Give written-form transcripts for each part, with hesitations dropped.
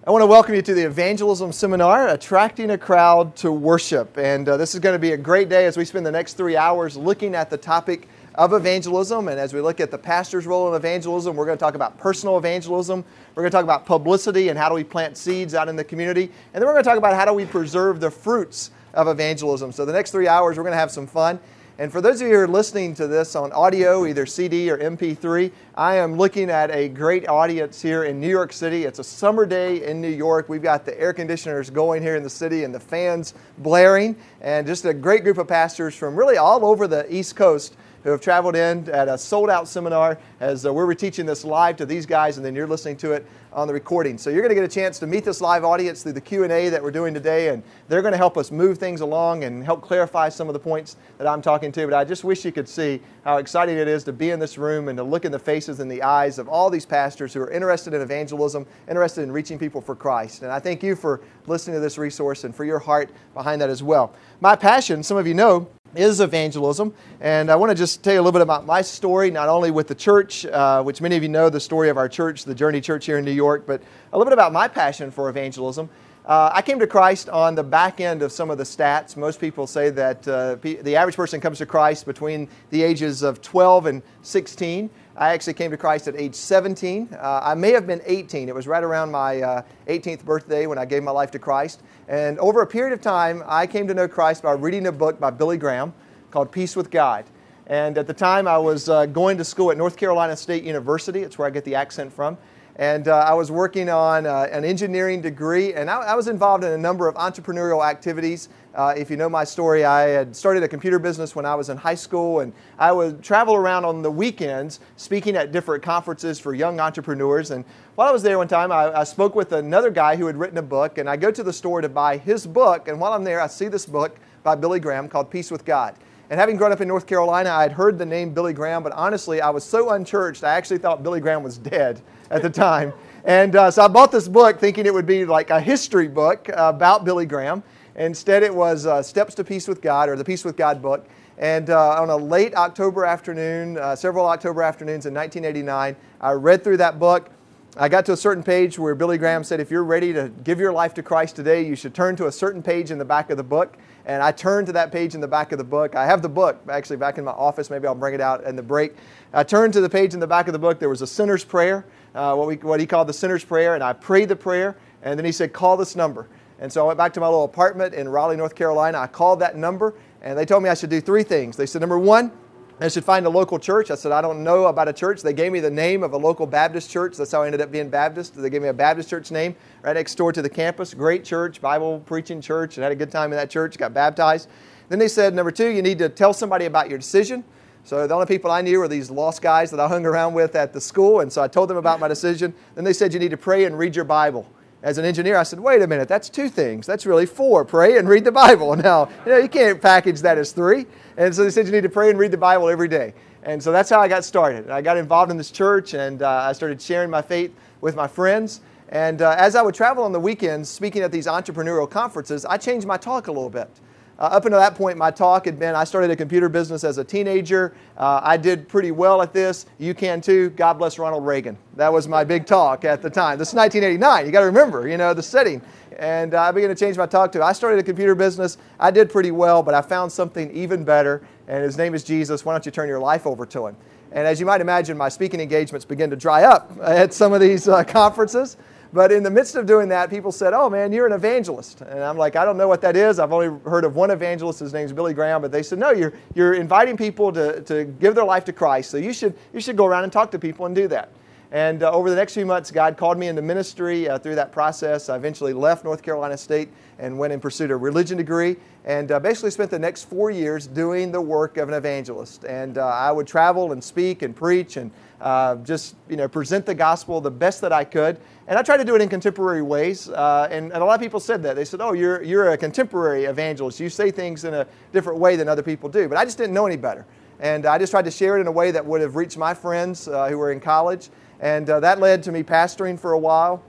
I want to welcome you to the Evangelism Seminar, Attracting a Crowd to Worship. And this is going to be a great day as we spend the next 3 hours looking at the topic of evangelism. And as we look at the pastor's role in evangelism, we're going to talk about personal evangelism. We're going to talk about publicity and how do we plant seeds out in the community. And then we're going to talk about how do we preserve the fruits of evangelism. So the next 3 hours, we're going to have some fun. And for those of you who are listening to this on audio, either CD or MP3, I am looking at a great audience here in New York City. It's a summer day in New York. We've got the air conditioners going here in the city and the fans blaring. And just a great group of pastors from really all over the East Coast who have traveled in at a sold-out seminar as we're teaching this live to these guys, and then you're listening to it on the recording. So you're going to get a chance to meet this live audience through the Q&A that we're doing today, and they're going to help us move things along and help clarify some of the points that I'm talking to. But I just wish you could see how exciting it is to be in this room and to look in the faces and the eyes of all these pastors who are interested in evangelism, interested in reaching people for Christ. And I thank you for listening to this resource and for your heart behind that as well. My passion, some of you know, is evangelism, and I want to just tell you a little bit about my story, not only with the church, which many of you know the story of our church, the Journey Church here in New York, but a little bit about my passion for evangelism. I came to Christ on the back end of some of the stats. Most people say that the average person comes to Christ between the ages of 12 and 16. I actually came to Christ at age 17. I may have been 18. It was right around my 18th birthday when I gave my life to Christ. And over a period of time, I came to know Christ by reading a book by Billy Graham called Peace with God. And at the time, I was going to school at North Carolina State University. It's where I get the accent from. And I was working on an engineering degree, and I was involved in a number of entrepreneurial activities. If you know my story, I had started a computer business when I was in high school, and I would travel around on the weekends speaking at different conferences for young entrepreneurs. And while I was there one time, I spoke with another guy who had written a book, and I go to the store to buy his book, and while I'm there, I see this book by Billy Graham called Peace with God. And having grown up in North Carolina, I had heard the name Billy Graham, but honestly, I was so unchurched, I actually thought Billy Graham was dead at the time. And so I bought this book thinking it would be like a history book about Billy Graham. Instead, it was Steps to Peace with God, or the Peace with God book. And on a late October afternoon, several October afternoons in 1989, I read through that book. I got to a certain page where Billy Graham said, if you're ready to give your life to Christ today, you should turn to a certain page in the back of the book. And I turned to that page in the back of the book. I have the book actually back in my office. Maybe I'll bring it out in the break. I turned to the page in the back of the book. There was a sinner's prayer, what he called the sinner's prayer. And I prayed the prayer. And then he said, call this number. And so I went back to my little apartment in Raleigh, North Carolina. I called that number. And they told me I should do 3 things. They said, number 1, I should find a local church. I said, I don't know about a church. They gave me the name of a local Baptist church. That's how I ended up being Baptist. They gave me a Baptist church name right next door to the campus. Great church, Bible preaching church. And had a good time in that church, got baptized. Then they said, number 2, you need to tell somebody about your decision. So the only people I knew were these lost guys that I hung around with at the school. And so I told them about my decision. Then they said, you need to pray and read your Bible. As an engineer, I said, wait a minute, that's 2 things. That's really 4, pray and read the Bible. Now, you can't package that as 3. And so they said you need to pray and read the Bible every day. And so that's how I got started. I got involved in this church, and I started sharing my faith with my friends. And as I would travel on the weekends, speaking at these entrepreneurial conferences, I changed my talk a little bit. Up until that point, my talk had been, I started a computer business as a teenager. I did pretty well at this. You can too. God bless Ronald Reagan. That was my big talk at the time. This is 1989. You got to remember, the setting. And I began to change my talk to, I started a computer business. I did pretty well, but I found something even better. And his name is Jesus. Why don't you turn your life over to him? And as you might imagine, my speaking engagements began to dry up at some of these conferences. But in the midst of doing that, people said, oh, man, you're an evangelist. And I'm like, I don't know what that is. I've only heard of one evangelist. His name's Billy Graham. But they said, no, you're inviting people to give their life to Christ. So you should go around and talk to people and do that. And over the next few months, God called me into ministry through that process. I eventually left North Carolina State and went and pursued a religion degree, and basically spent the next 4 years doing the work of an evangelist. And I would travel and speak and preach and just present the gospel the best that I could. And I tried to do it in contemporary ways. And a lot of people said that. They said, oh, you're a contemporary evangelist. You say things in a different way than other people do. But I just didn't know any better. And I just tried to share it in a way that would have reached my friends who were in college. And that led to me pastoring for a while.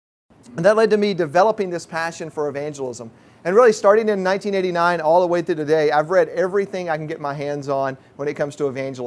And that led to me developing this passion for evangelism. And really, starting in 1989 all the way through today, I've read everything I can get my hands on when it comes to evangelism.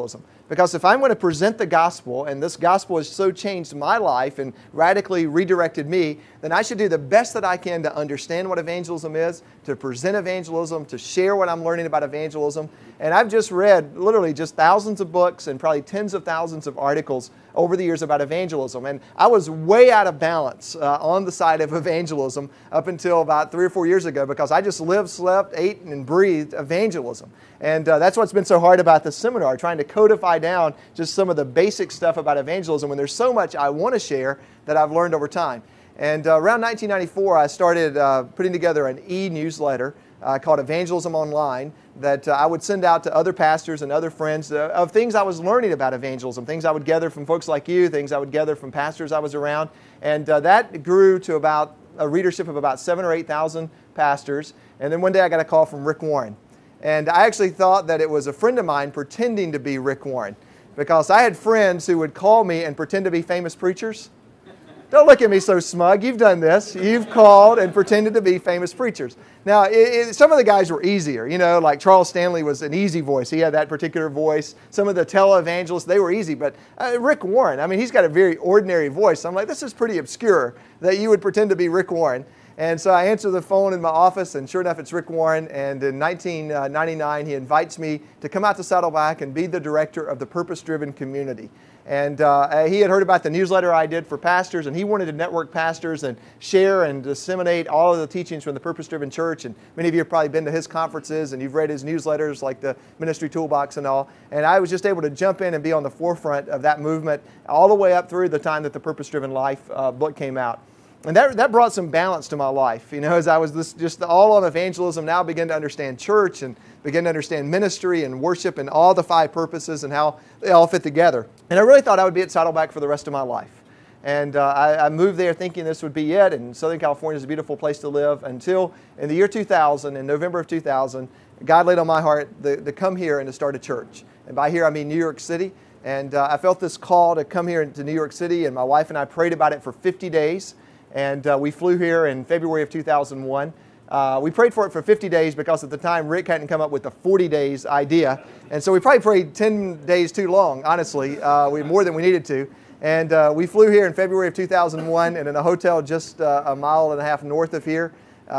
Because if I'm going to present the gospel, and this gospel has so changed my life and radically redirected me, then I should do the best that I can to understand what evangelism is, to present evangelism, to share what I'm learning about evangelism. And I've just read literally just thousands of books and probably tens of thousands of articles over the years about evangelism. And I was way out of balance on the side of evangelism up until about 3 or 4 years ago, because I just lived, slept, ate, and breathed evangelism. And that's what's been so hard about this seminar, trying to codify down just some of the basic stuff about evangelism when there's so much I want to share that I've learned over time. And around 1994, I started putting together an e-newsletter called Evangelism Online that I would send out to other pastors and other friends of things I was learning about evangelism, things I would gather from folks like you, things I would gather from pastors I was around. And that grew to about a readership of about 7,000 or 8,000 pastors. And then one day I got a call from Rick Warren. And I actually thought that it was a friend of mine pretending to be Rick Warren, because I had friends who would call me and pretend to be famous preachers. Don't look at me so smug. You've done this. You've called and pretended to be famous preachers. Now, some of the guys were easier. You know, like Charles Stanley was an easy voice. He had that particular voice. Some of the televangelists, they were easy. But Rick Warren, I mean, he's got a very ordinary voice. I'm like, this is pretty obscure that you would pretend to be Rick Warren. And so I answer the phone in my office, and sure enough, it's Rick Warren. And in 1999, he invites me to come out to Saddleback and be the director of the Purpose-Driven Community. And he had heard about the newsletter I did for pastors, and he wanted to network pastors and share and disseminate all of the teachings from the Purpose-Driven Church. And many of you have probably been to his conferences, and you've read his newsletters like the Ministry Toolbox and all. And I was just able to jump in and be on the forefront of that movement all the way up through the time that the Purpose-Driven Life book came out. And that brought some balance to my life. You know, as I was just all on evangelism, now began to understand church and begin to understand ministry and worship and all the 5 purposes and how they all fit together. And I really thought I would be at Saddleback for the rest of my life. And I moved there thinking this would be it. And Southern California is a beautiful place to live until in the year 2000, in November of 2000, God laid on my heart to come here and to start a church. And by here, I mean New York City. And I felt this call to come here to New York City. And my wife and I prayed about it for 50 days. And we flew here in February of 2001. We prayed for it for 50 days because at the time Rick hadn't come up with the 40 days idea. And so we probably prayed 10 days too long, honestly, more than we needed to. And we flew here in February of 2001, and in a hotel just a mile and a half north of here,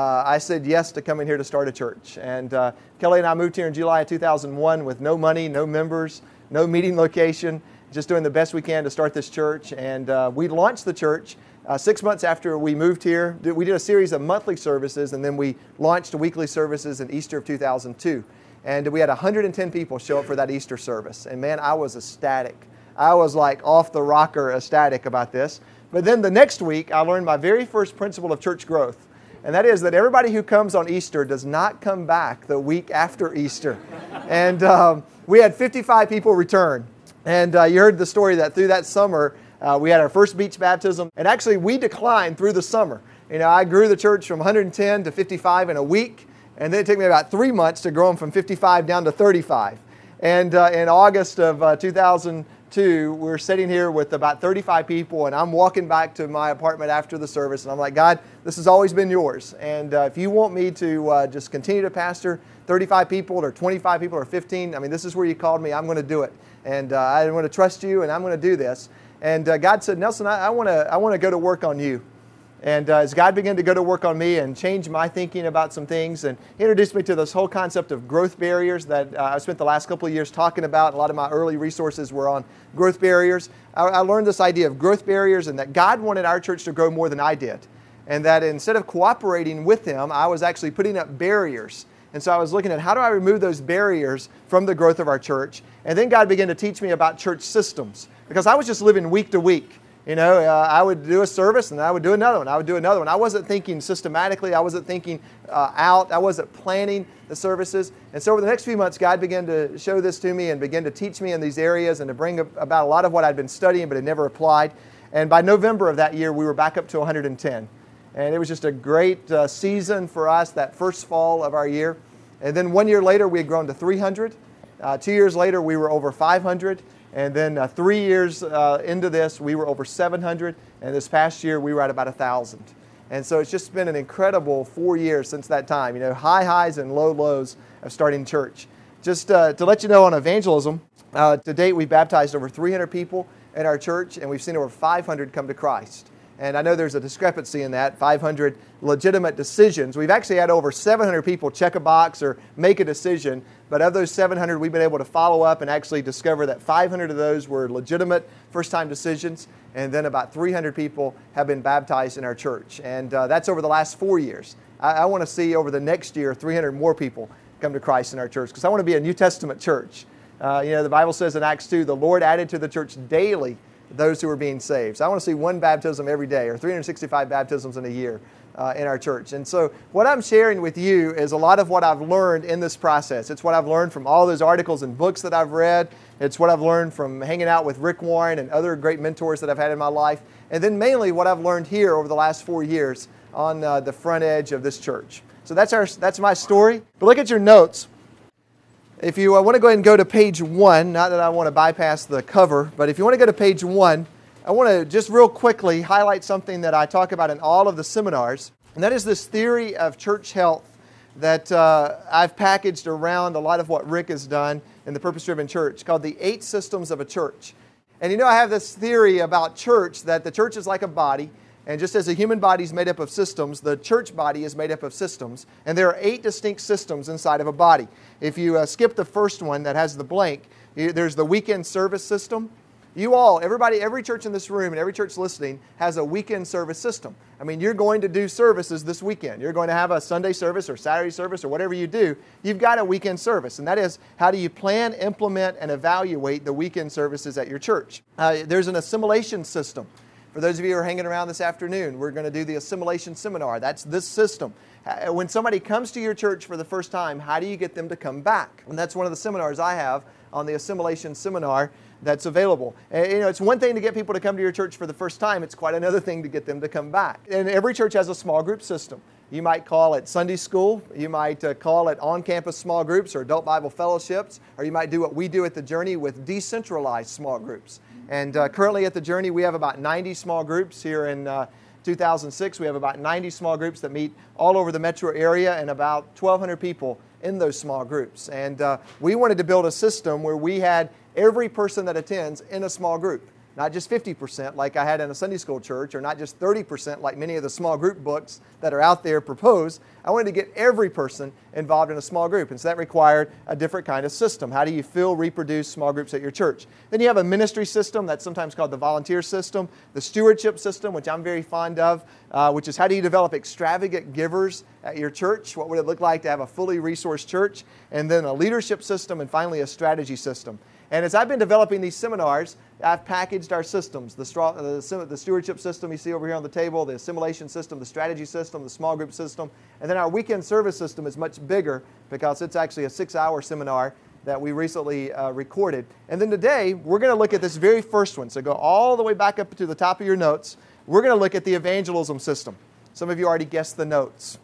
I said yes to coming here to start a church. And Kelly and I moved here in July of 2001 with no money, no members, no meeting location, just doing the best we can to start this church. And we launched the church 6 months after we moved here. We did a series of monthly services, and then we launched weekly services in Easter of 2002. And we had 110 people show up for that Easter service. And man, I was ecstatic. I was like off the rocker ecstatic about this. But then the next week, I learned my very first principle of church growth. And that is that everybody who comes on Easter does not come back the week after Easter. And we had 55 people return. And you heard the story that through that summer, we had our first beach baptism. And actually, we declined through the summer. You know, I grew the church from 110 to 55 in a week. And then it took me about 3 months to grow them from 55 down to 35. And in August of 2002, we're sitting here with about 35 people, and I'm walking back to my apartment after the service, and I'm like, God, this has always been yours. And if you want me to just continue to pastor 35 people or 25 people or 15, I mean, this is where you called me. I'm going to do it. And I want to trust you, and I'm going to do this. And God said, Nelson, I want to go to work on you. And as God began to go to work on me and change my thinking about some things, and He introduced me to this whole concept of growth barriers that I spent the last couple of years talking about. A lot of my early resources were on growth barriers. I learned this idea of growth barriers, and that God wanted our church to grow more than I did. And that instead of cooperating with Him, I was actually putting up barriers. And so I was looking at how do I remove those barriers from the growth of our church. And then God began to teach me about church systems, because I was just living week to week. You know, I would do a service and I would do another one. I would do another one. I wasn't thinking systematically. I wasn't thinking out. I wasn't planning the services. And so over the next few months, God began to show this to me and began to teach me in these areas and to bring about a lot of what I'd been studying but had never applied. And by November of that year, we were back up to 110. And it was just a great season for us, that first fall of our year. And then 1 year later, we had grown to 300. 2 years later, we were over 500. And then 3 years into this, we were over 700. And this past year, we were at about 1,000. And so it's just been an incredible 4 years since that time. You know, high highs and low lows of starting church. Just to let you know on evangelism, To date, we've baptized over 300 people in our church, and we've seen over 500 come to Christ. And I know there's a discrepancy in that, 500 legitimate decisions. We've actually had over 700 people check a box or make a decision, but of those 700, we've been able to follow up and actually discover that 500 of those were legitimate first-time decisions, and then about 300 people have been baptized in our church. And that's over the last 4 years. I want to see over the next year 300 more people come to Christ in our church, because I want to be a New Testament church. The Bible says in Acts 2, the Lord added to the church daily those who are being saved. So I want to see one baptism every day, or 365 baptisms in a year in our church. And so what I'm sharing with you is a lot of what I've learned in this process. It's what I've learned from all those articles and books that I've read. It's what I've learned from hanging out with Rick Warren and other great mentors that I've had in my life. And then mainly what I've learned here over the last 4 years on the front edge of this church. So that's my story. But look at your notes. If you want to go ahead and go to page 1, not that I want to bypass the cover, but if you want to go to page 1, I want to just real quickly highlight something that I talk about in all of the seminars, and that is this theory of church health that I've packaged around a lot of what Rick has done in the Purpose-Driven Church, called the 8 systems of a church. And I have this theory about church, that the church is like a body, and just as a human body is made up of systems, the church body is made up of systems. And there are 8 distinct systems inside of a body. If you skip the first one that has the blank, there's the weekend service system. Every church in this room and every church listening has a weekend service system. I mean, you're going to do services this weekend. You're going to have a Sunday service or Saturday service or whatever you do. You've got a weekend service. And that is, how do you plan, implement, and evaluate the weekend services at your church? There's an assimilation system. For those of you who are hanging around this afternoon, we're going to do the assimilation seminar. That's this system. When somebody comes to your church for the first time, how do you get them to come back? And that's one of the seminars I have on the assimilation seminar that's available. And, it's one thing to get people to come to your church for the first time. It's quite another thing to get them to come back. And every church has a small group system. You might call it Sunday school. You might call it on-campus small groups or adult Bible fellowships. Or you might do what we do at The Journey with decentralized small groups. And currently at The Journey, we have about 90 small groups. Here in 2006, we have about 90 small groups that meet all over the metro area, and about 1,200 people in those small groups. And we wanted to build a system where we had every person that attends in a small group. Not just 50% like I had in a Sunday school church, or not just 30% like many of the small group books that are out there propose. I wanted to get every person involved in a small group, and so that required a different kind of system. How do you reproduce small groups at your church? Then you have a ministry system that's sometimes called the volunteer system, the stewardship system, which I'm very fond of, which is how do you develop extravagant givers at your church? What would it look like to have a fully resourced church? And then a leadership system, and finally a strategy system. And as I've been developing these seminars, I've packaged our systems, the stewardship system you see over here on the table, the assimilation system, the strategy system, the small group system, and then our weekend service system is much bigger because it's actually a 6-hour seminar that we recently recorded. And then today, we're going to look at this very first one. So go all the way back up to the top of your notes. We're going to look at the evangelism system. Some of you already guessed the notes.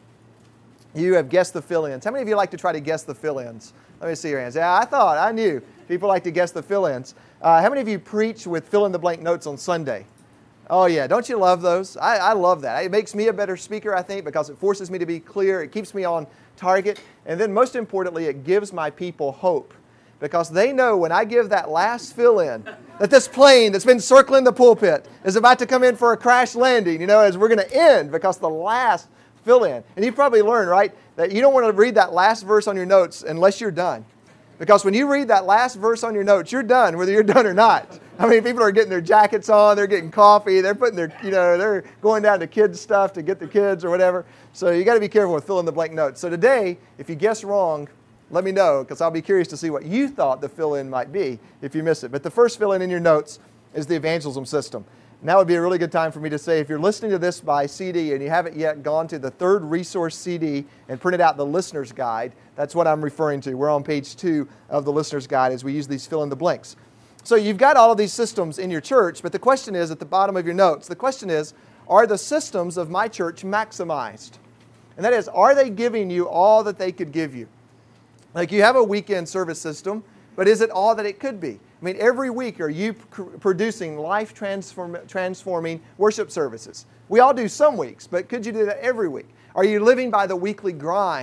You have guessed the fill-ins. How many of you like to try to guess the fill-ins? Let me see your hands. Yeah, I knew. People like to guess the fill-ins. How many of you preach with fill-in-the-blank notes on Sunday? Oh, yeah. Don't you love those? I love that. It makes me a better speaker, I think, because it forces me to be clear. It keeps me on target. And then most importantly, it gives my people hope, because they know when I give that last fill-in that this plane that's been circling the pulpit is about to come in for a crash landing, as we're going to end, because the last fill-in. And you've probably learned, right, that you don't want to read that last verse on your notes unless you're done. Because when you read that last verse on your notes, you're done, whether you're done or not. I mean, people are getting their jackets on, they're getting coffee, they're putting their, they're going down to kids' stuff to get the kids or whatever. So you got to be careful with fill-in-the-blank notes. So today, if you guess wrong, let me know, because I'll be curious to see what you thought the fill-in might be if you miss it. But the first fill-in in your notes is the evangelism system. Now would be a really good time for me to say, if you're listening to this by CD and you haven't yet gone to the third resource CD and printed out the listener's guide, that's what I'm referring to. We're on page 2 of the listener's guide as we use these fill-in-the-blanks. So you've got all of these systems in your church, but the question is, at the bottom of your notes, the question is, are the systems of my church maximized? And that is, are they giving you all that they could give you? Like, you have a weekend service system, but is it all that it could be? I mean, every week are you producing life-transforming worship services? We all do some weeks, but could you do that every week? Are you living by the weekly grind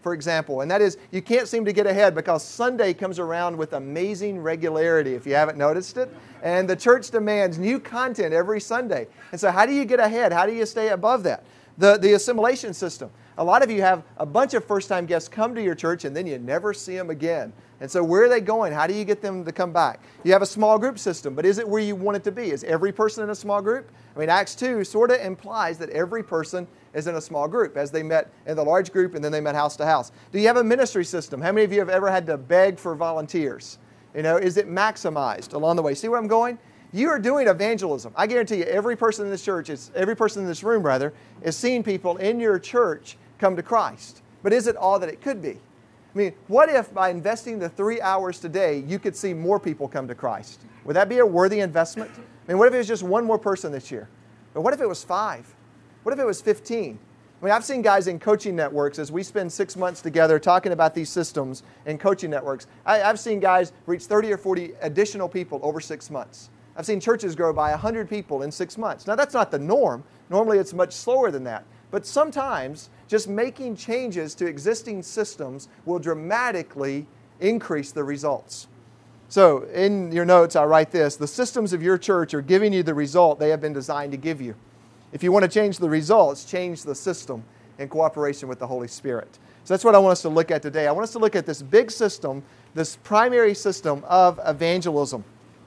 for example, and that is you can't seem to get ahead because Sunday comes around with amazing regularity, if you haven't noticed it. And the church demands new content every Sunday. And so how do you get ahead? How do you stay above that? The assimilation system. A lot of you have a bunch of first-time guests come to your church and then you never see them again. And so where are they going? How do you get them to come back? You have a small group system, but is it where you want it to be? Is every person in a small group? I mean, Acts 2 sort of implies that every person is in a small group, as they met in the large group and then they met house to house. Do you have a ministry system? How many of you have ever had to beg for volunteers? You know, is it maximized along the way? See where I'm going? You are doing evangelism. I guarantee you every person in this church, every person in this room rather, is seeing people in your church come to Christ. But is it all that it could be? I mean, what if by investing the 3 hours today, you could see more people come to Christ? Would that be a worthy investment? I mean, what if it was just one more person this year? But what if it was 5? What if it was 15? I mean, I've seen guys in coaching networks, as we spend 6 months together talking about these systems in coaching networks, I've seen guys reach 30 or 40 additional people over 6 months. I've seen churches grow by 100 people in 6 months. Now, that's not the norm. Normally, it's much slower than that. But sometimes, just making changes to existing systems will dramatically increase the results. So, in your notes, I write this: the systems of your church are giving you the result they have been designed to give you. If you want to change the results, change the system in cooperation with the Holy Spirit. So that's what I want us to look at today. I want us to look at this big system, this primary system of evangelism.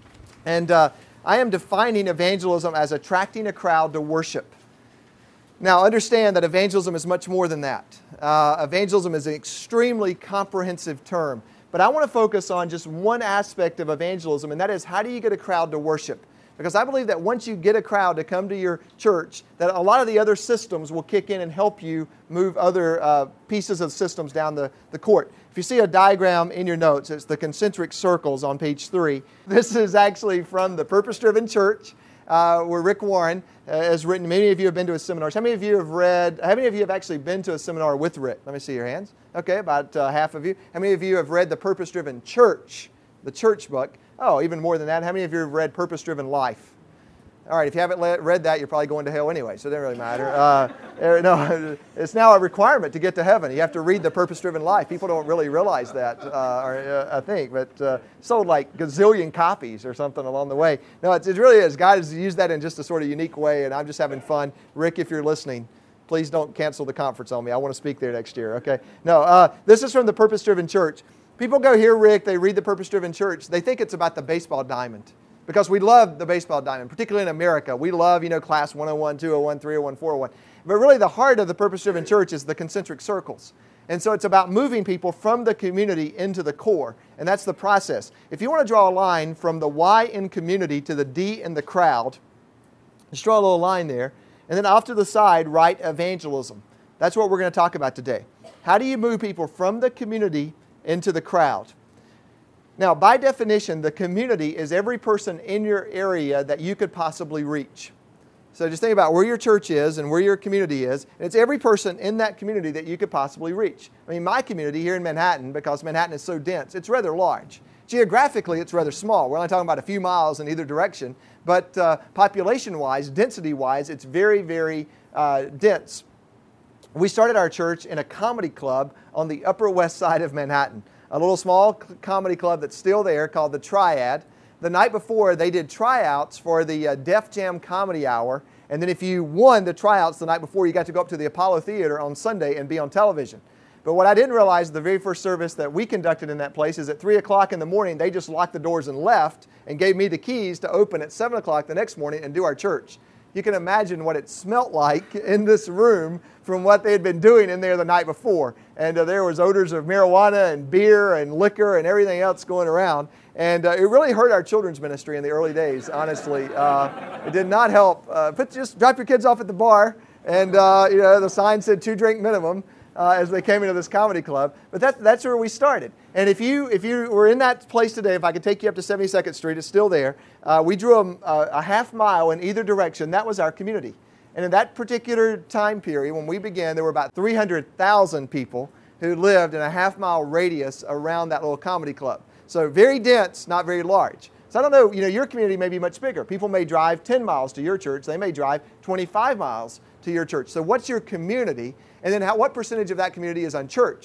And I am defining evangelism as attracting a crowd to worship. Now, understand that evangelism is much more than that. Evangelism is an extremely comprehensive term. But I want to focus on just one aspect of evangelism, and that is, how do you get a crowd to worship? Because I believe that once you get a crowd to come to your church, that a lot of the other systems will kick in and help you move other pieces of systems down the court. If you see a diagram in your notes, it's the concentric circles on page 3. This is actually from the Purpose Driven Church, where Rick Warren has written. Many of you have been to his seminars. How many of you have actually been to a seminar with Rick? Let me see your hands. Okay, about half of you. How many of you have read the Purpose Driven Church, the church book? Oh, even more than that. How many of you have read Purpose Driven Life? All right, if you haven't read that, you're probably going to hell anyway, so it doesn't really matter. No, it's now a requirement to get to heaven. You have to read the Purpose Driven Life. People don't really realize that, I think, but sold like gazillion copies or something along the way. No, it really is. God has used that in just a sort of unique way, and I'm just having fun. Rick, if you're listening, please don't cancel the conference on me. I want to speak there next year, okay? No, this is from the Purpose Driven Church. People go hear Rick, they read the Purpose Driven Church, they think it's about the baseball diamond. Because we love the baseball diamond, particularly in America. We love, class 101, 201, 301, 401. But really the heart of the Purpose Driven Church is the concentric circles. And so it's about moving people from the community into the core. And that's the process. If you want to draw a line from the Y in community to the D in the crowd, just draw a little line there. And then off to the side, write evangelism. That's what we're going to talk about today. How do you move people from the community into the crowd? Now, by definition, the community is every person in your area that you could possibly reach. So just think about where your church is and where your community is. And it's every person in that community that you could possibly reach. I mean, my community here in Manhattan, because Manhattan is so dense, it's rather large. Geographically, it's rather small. We're only talking about a few miles in either direction. But population-wise, density-wise, it's very, very dense. We started our church in a comedy club on the Upper West Side of Manhattan. A little small comedy club that's still there called the Triad. The night before, they did tryouts for the Def Jam Comedy Hour. And then if you won the tryouts the night before, you got to go up to the Apollo Theater on Sunday and be on television. But what I didn't realize, the very first service that we conducted in that place is at 3 o'clock in the morning, they just locked the doors and left and gave me the keys to open at 7 o'clock the next morning and do our church. You can imagine what it smelt like in this room from what they had been doing in there the night before. And there was odors of marijuana and beer and liquor and everything else going around. And it really hurt our children's ministry in the early days, honestly. It did not help. Just drop your kids off at the bar. And the sign said 2-drink minimum as they came into this comedy club. But that's where we started. And if you were in that place today, if I could take you up to 72nd Street, it's still there. We drew a half mile in either direction. That was our community. And in that particular time period, when we began, there were about 300,000 people who lived in a half-mile radius around that little comedy club. So very dense, not very large. So I don't know, your community may be much bigger. People may drive 10 miles to your church. They may drive 25 miles to your church. So what's your community? And then what percentage of that community is unchurched?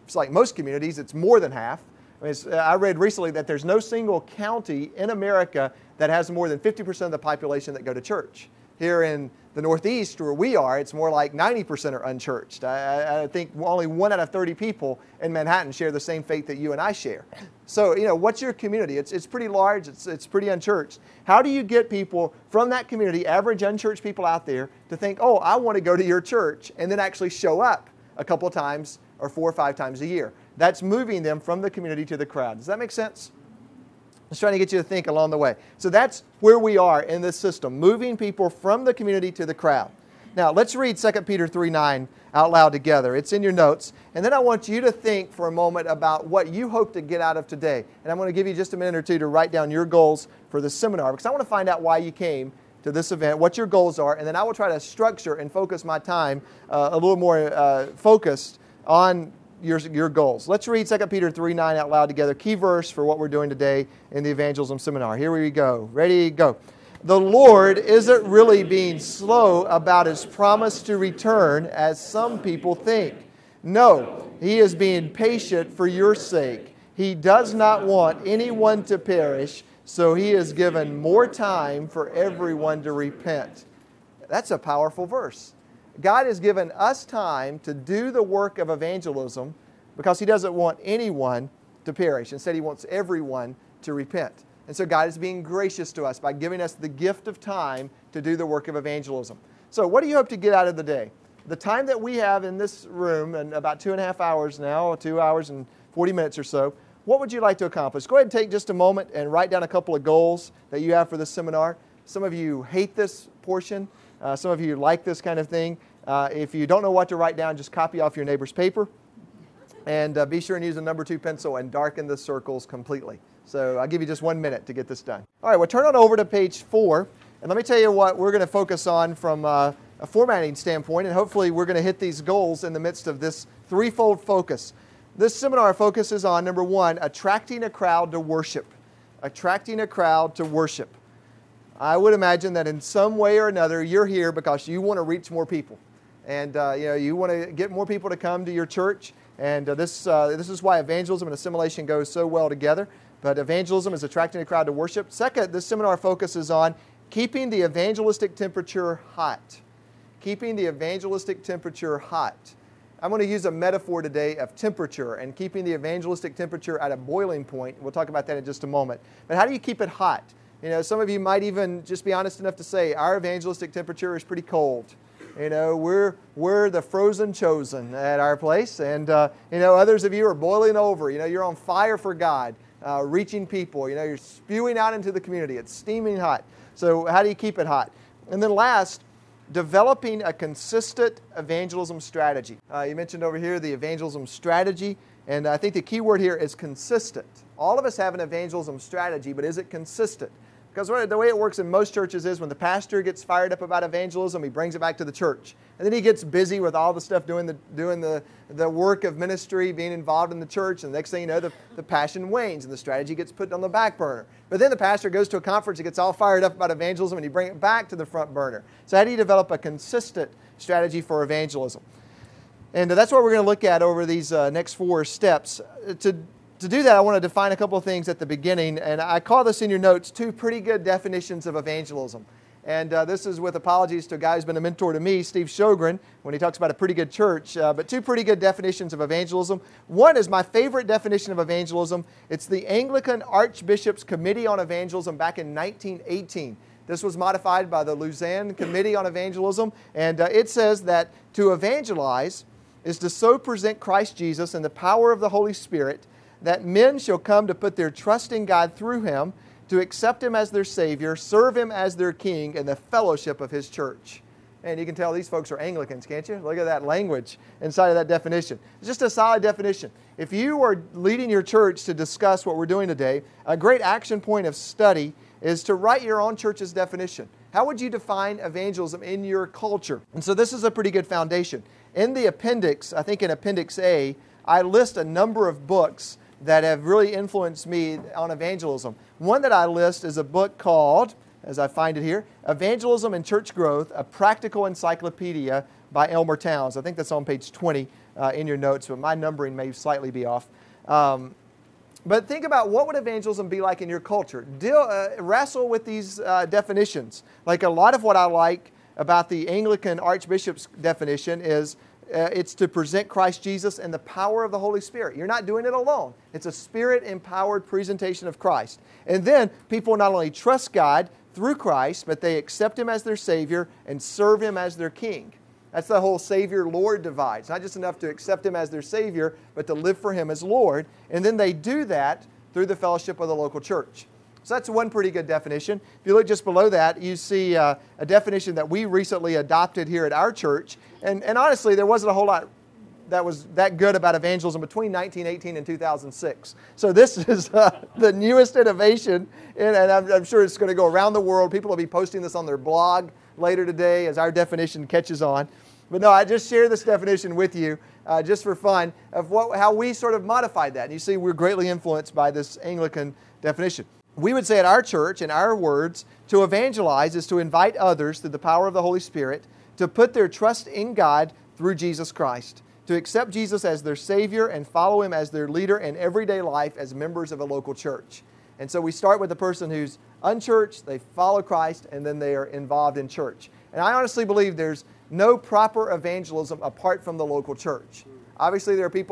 it's like most communities, it's more than half. I mean, I read recently that there's no single county in America that has more than 50% of the population that go to church. Here in the Northeast, where we are, it's more like 90% are unchurched. I think only 1 out of 30 people in Manhattan share the same faith that you and I share. So, what's your community? It's pretty large. It's pretty unchurched. How do you get people from that community, average unchurched people out there, to think, oh, I want to go to your church, and then actually show up a couple of times or 4 or 5 times a year? That's moving them from the community to the crowd. Does that make sense? Just trying to get you to think along the way. So that's where we are in this system, moving people from the community to the crowd. Now, let's read 2 Peter 3:9 out loud together. It's in your notes. And then I want you to think for a moment about what you hope to get out of today. And I'm going to give you just a minute or two to write down your goals for the seminar, because I want to find out why you came to this event, what your goals are, and then I will try to structure and focus my time a little more focused on your goals. Let's read 2 Peter 3:9 out loud together. Key verse for what we're doing today in the evangelism seminar. Here we go. Ready, go. The Lord isn't really being slow about His promise to return, as some people think. No, He is being patient for your sake. He does not want anyone to perish, so He has given more time for everyone to repent. That's a powerful verse. God has given us time to do the work of evangelism because He doesn't want anyone to perish. Instead, He wants everyone to repent. And so God is being gracious to us by giving us the gift of time to do the work of evangelism. So what do you hope to get out of the day? The time that we have in this room, in about 2.5 hours now, 2 hours and 40 minutes or so, what would you like to accomplish? Go ahead and take just a moment and write down a couple of goals that you have for this seminar. Some of you hate this portion. Some of you like this kind of thing. If you don't know what to write down, just copy off your neighbor's paper. And be sure and use a number 2 pencil and darken the circles completely. So I'll give you just 1 minute to get this done. All right, well, turn on over to page 4. And let me tell you what we're going to focus on from a formatting standpoint. And hopefully we're going to hit these goals in the midst of this threefold focus. This seminar focuses on, number 1, attracting a crowd to worship. Attracting a crowd to worship. I would imagine that in some way or another you're here because you want to reach more people. And you want to get more people to come to your church. And this is why evangelism and assimilation goes so well together. But evangelism is attracting a crowd to worship. Second, this seminar focuses on keeping the evangelistic temperature hot. Keeping the evangelistic temperature hot. I'm going to use a metaphor today of temperature and keeping the evangelistic temperature at a boiling point. We'll talk about that in just a moment. But how do you keep it hot? Some of you might even just be honest enough to say our evangelistic temperature is pretty cold. We're the frozen chosen at our place, and others of you are boiling over. You're on fire for God, reaching people. You're spewing out into the community. It's steaming hot. So how do you keep it hot? And then last, developing a consistent evangelism strategy. You mentioned over here the evangelism strategy, and I think the key word here is consistent. All of us have an evangelism strategy, but is it consistent? Because the way it works in most churches is when the pastor gets fired up about evangelism, he brings it back to the church. And then he gets busy with all the stuff doing the work of ministry, being involved in the church. And the next thing you know, the passion wanes and the strategy gets put on the back burner. But then the pastor goes to a conference and gets all fired up about evangelism and he brings it back to the front burner. So how do you develop a consistent strategy for evangelism? And that's what we're going to look at over these next 4 steps. To do that, I want to define a couple of things at the beginning, and I call this in your notes 2 pretty good definitions of evangelism. And this is with apologies to a guy who's been a mentor to me, Steve Sjogren, when he talks about a pretty good church, but 2 pretty good definitions of evangelism. One is my favorite definition of evangelism. It's the Anglican Archbishops' Committee on Evangelism back in 1918. This was modified by the Lausanne Committee on Evangelism, and it says that to evangelize is to so present Christ Jesus in the power of the Holy Spirit that men shall come to put their trust in God through Him, to accept Him as their Savior, serve Him as their King, and the fellowship of His church. And you can tell these folks are Anglicans, can't you? Look at that language inside of that definition. It's just a solid definition. If you are leading your church to discuss what we're doing today, a great action point of study is to write your own church's definition. How would you define evangelism in your culture? And so this is a pretty good foundation. In the appendix, I think in Appendix A, I list a number of books that have really influenced me on evangelism. One that I list is a book called, as I find it here, Evangelism and Church Growth, a Practical Encyclopedia by Elmer Towns. I think that's on page 20 in your notes, but my numbering may slightly be off. But think about what would evangelism be like in your culture. Wrestle with these definitions. Like a lot of what I like about the Anglican Archbishop's definition is it's to present Christ Jesus and the power of the Holy Spirit. You're not doing it alone. It's a Spirit-empowered presentation of Christ. And then people not only trust God through Christ, but they accept Him as their Savior and serve Him as their King. That's the whole Savior-Lord divide. It's not just enough to accept Him as their Savior, but to live for Him as Lord. And then they do that through the fellowship of the local church. So that's one pretty good definition. If you look just below that, you see a definition that we recently adopted here at our church. And honestly, there wasn't a whole lot that was that good about evangelism between 1918 and 2006. So this is the newest innovation, and I'm sure it's going to go around the world. People will be posting this on their blog later today as our definition catches on. But no, I just share this definition with you just for fun of how we sort of modified that. And you see we're greatly influenced by this Anglican definition. We would say at our church, in our words, to evangelize is to invite others through the power of the Holy Spirit to put their trust in God through Jesus Christ, to accept Jesus as their Savior and follow Him as their leader in everyday life as members of a local church. And so we start with the person who's unchurched, they follow Christ, and then they are involved in church. And I honestly believe there's no proper evangelism apart from the local church. Obviously, there are people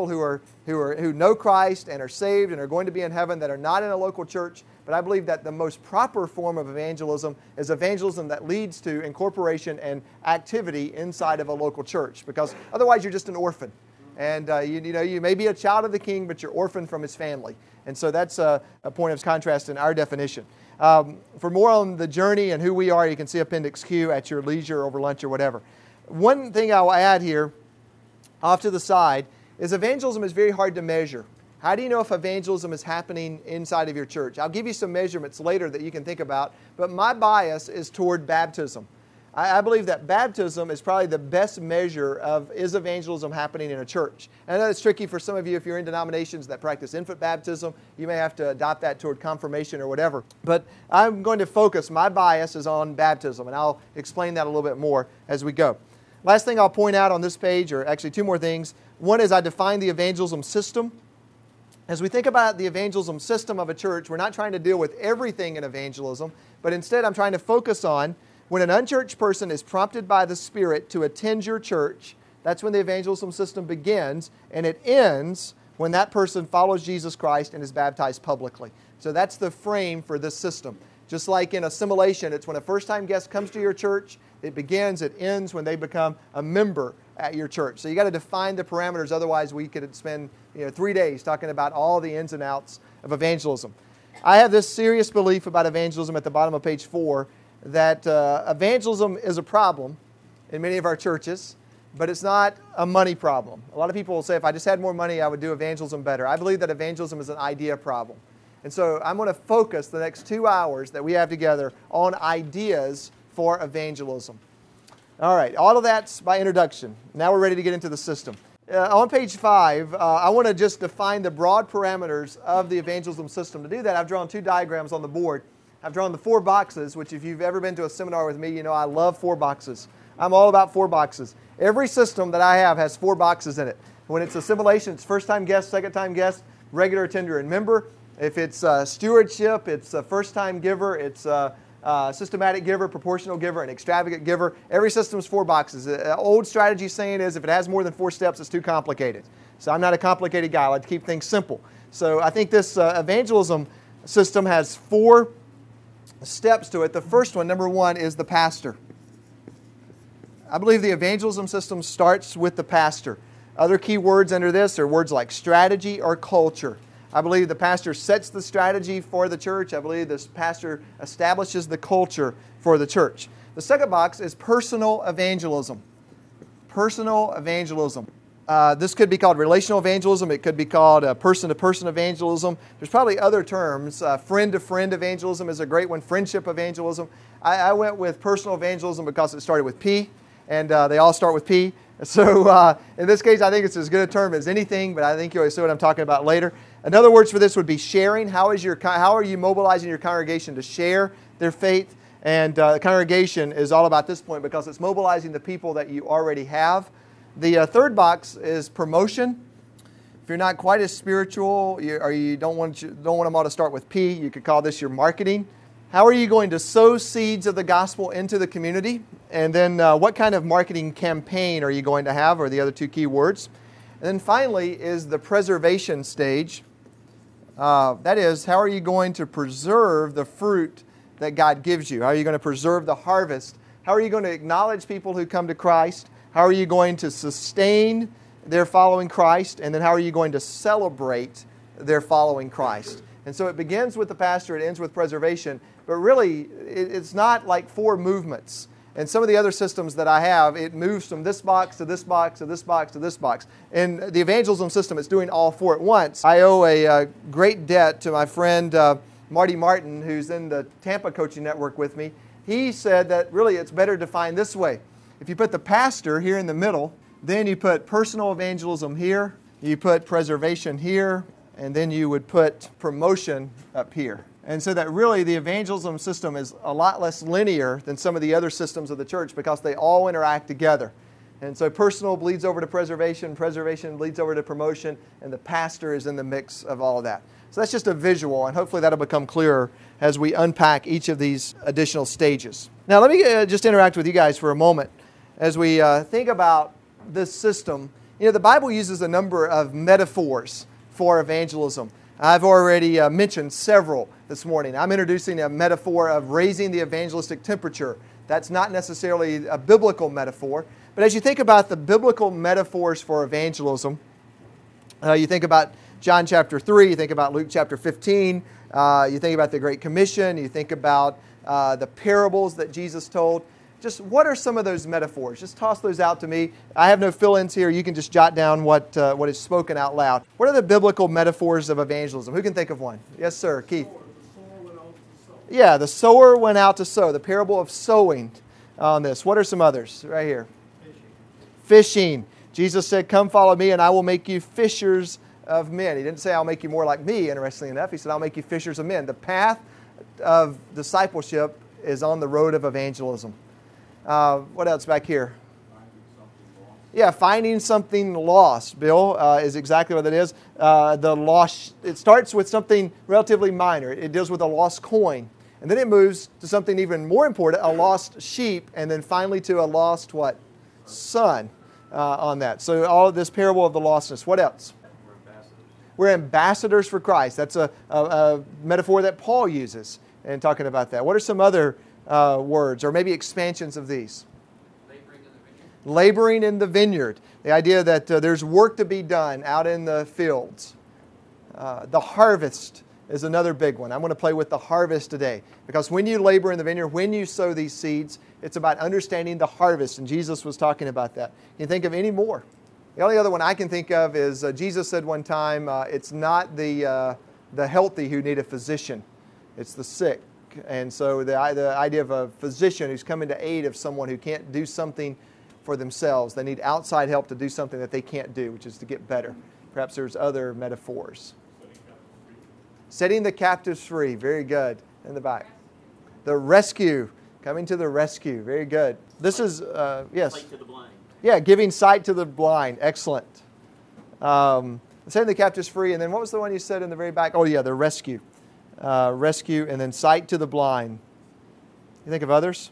who know Christ and are saved and are going to be in heaven that are not in a local church. But I believe that the most proper form of evangelism is evangelism that leads to incorporation and activity inside of a local church. Because otherwise, you're just an orphan. And you may be a child of the King, but you're orphaned from His family. And so that's a point of contrast in our definition. For more on the journey and who we are, you can see Appendix Q at your leisure over lunch or whatever. One thing I will add here, off to the side, is evangelism is very hard to measure. How do you know if evangelism is happening inside of your church? I'll give you some measurements later that you can think about, but my bias is toward baptism. I believe that baptism is probably the best measure of is evangelism happening in a church. And I know it's tricky for some of you if you're in denominations that practice infant baptism. You may have to adopt that toward confirmation or whatever. But I'm going to focus, my bias is on baptism, and I'll explain that a little bit more as we go. Last thing I'll point out on this page, or actually two more things. One is I define the evangelism system. As we think about the evangelism system of a church, we're not trying to deal with everything in evangelism, but instead I'm trying to focus on when an unchurched person is prompted by the Spirit to attend your church, that's when the evangelism system begins, and it ends when that person follows Jesus Christ and is baptized publicly. So that's the frame for this system. Just like in assimilation, it's when a first-time guest comes to your church, it begins, it ends when they become a member at your church. So you got to define the parameters, otherwise we could spend 3 days talking about all the ins and outs of evangelism. I have this serious belief about evangelism at the bottom of page 4, that evangelism is a problem in many of our churches, but it's not a money problem. A lot of people will say, if I just had more money, I would do evangelism better. I believe that evangelism is an idea problem. And so I'm going to focus the next 2 hours that we have together on ideas for evangelism. All right, all of that's by introduction. Now we're ready to get into the system. On page 5, I want to just define the broad parameters of the evangelism system. To do that, I've drawn 2 diagrams on the board. I've drawn the 4 boxes, which if you've ever been to a seminar with me, you know I love 4 boxes. I'm all about 4 boxes. Every system that I have has 4 boxes in it. When it's assimilation, it's first-time guest, second-time guest, regular attender, and member. If it's stewardship, it's a first-time giver, it's a systematic giver, proportional giver, and extravagant giver. Every system is 4 boxes. The old strategy saying is if it has more than 4 steps, it's too complicated. So I'm not a complicated guy. I like to keep things simple. So I think this evangelism system has 4 steps to it. The first one, number 1, is the pastor. I believe the evangelism system starts with the pastor. Other key words under this are words like strategy or culture. I believe the pastor sets the strategy for the church. I believe this pastor establishes the culture for the church. The second box is personal evangelism. Personal evangelism. This could be called relational evangelism. It could be called person-to-person evangelism. There's probably other terms. Friend-to-friend evangelism is a great one. Friendship evangelism. I went with personal evangelism because it started with P, and they all start with P. So in this case, I think it's as good a term as anything, but I think you'll see what I'm talking about later. Another word for this would be sharing. How are you mobilizing your congregation to share their faith? And the congregation is all about this point because it's mobilizing the people that you already have. The third box is promotion. If you're not quite as spiritual, or you don't want them all to start with P, you could call this your marketing. How are you going to sow seeds of the gospel into the community? And then what kind of marketing campaign are you going to have, are the other two key words. And then finally is the preservation stage. That is, how are you going to preserve the fruit that God gives you? How are you going to preserve the harvest? How are you going to acknowledge people who come to Christ? How are you going to sustain their following Christ? And then how are you going to celebrate their following Christ? And so it begins with the pastor, it ends with preservation, but really it's not like four movements. And some of the other systems that I have, it moves from this box to this box to this box to this box. In the evangelism system, it's doing all four at once. I owe a great debt to my friend Marty Martin, who's in the Tampa Coaching Network with me. He said that really it's better defined this way. If you put the pastor here in the middle, then you put personal evangelism here, you put preservation here, and then you would put promotion up here. And so that really the evangelism system is a lot less linear than some of the other systems of the church because they all interact together. And so personal bleeds over to preservation, preservation bleeds over to promotion, and the pastor is in the mix of all of that. So that's just a visual, and hopefully that'll become clearer as we unpack each of these additional stages. Now let me just interact with you guys for a moment as we think about this system. You know, the Bible uses a number of metaphors for evangelism. I've already mentioned several this morning. I'm introducing a metaphor of raising the evangelistic temperature. That's not necessarily a biblical metaphor, but as you think about the biblical metaphors for evangelism, you think about John chapter 3, you think about Luke chapter 15, you think about the Great Commission, you think about the parables that Jesus told. Just what are some of those metaphors? Just toss those out to me. I have no fill-ins here. You can just jot down what is spoken out loud. What are the biblical metaphors of evangelism? Who can think of one? Yes, sir. Keith. Yeah, the sower went out to sow. The parable of sowing on this. What are some others? Right here. Fishing. Jesus said, "Come follow me and I will make you fishers of men." He didn't say, "I'll make you more like me," interestingly enough. He said, "I'll make you fishers of men." The path of discipleship is on the road of evangelism. What else back here? Yeah, finding something lost, Bill, is exactly what it is. The lost, it starts with something relatively minor. It deals with a lost coin. And then it moves to something even more important, a lost sheep, and then finally to a lost what? Son on that. So all of this parable of the lostness. What else? We're ambassadors for Christ. That's a metaphor that Paul uses in talking about that. What are some other words, or maybe expansions of these? Laboring in the vineyard. The idea that there's work to be done out in the fields. The harvest is another big one. I'm going to play with the harvest today. Because when you labor in the vineyard, when you sow these seeds, it's about understanding the harvest. And Jesus was talking about that. Can you think of any more? The only other one I can think of is Jesus said one time, it's not the healthy who need a physician. It's the sick. And so the idea of a physician who's coming to aid of someone who can't do something for themselves. They need outside help to do something that they can't do, which is to get better. Perhaps there's other metaphors. Setting the captives free. Very good. In the back. The rescue. Coming to the rescue. Very good. This is, yes. Sight to the blind. Yeah, giving sight to the blind. Excellent. Setting the captives free. And then what was the one you said in the very back? Oh, yeah, the rescue. Rescue, and then sight to the blind. You think of others?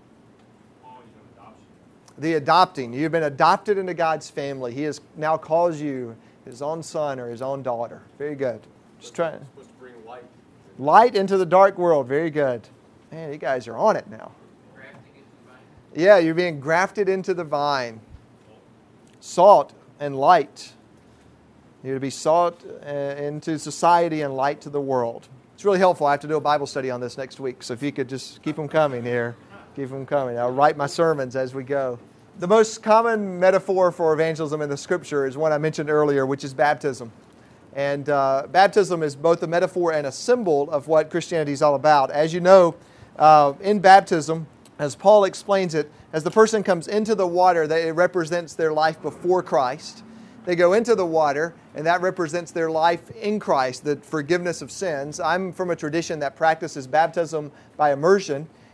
The adopting. You've been adopted into God's family. He has now calls you His own son or His own daughter. Very good. Just trying. Supposed to bring light. Light into the dark world. Very good. Man, you guys are on it now. Yeah, you're being grafted into the vine. Salt and light. You're to be salt into society and light to the world. It's really helpful. I have to do a Bible study on this next week, so if you could just keep them coming here. Keep them coming. I'll write my sermons as we go. The most common metaphor for evangelism in the Scripture is one I mentioned earlier, which is baptism. And baptism is both a metaphor and a symbol of what Christianity is all about. As you know, in baptism, as Paul explains it, as the person comes into the water, it represents their life before Christ. They go into the water, and that represents their life in Christ, the forgiveness of sins. I'm from a tradition that practices baptism by immersion.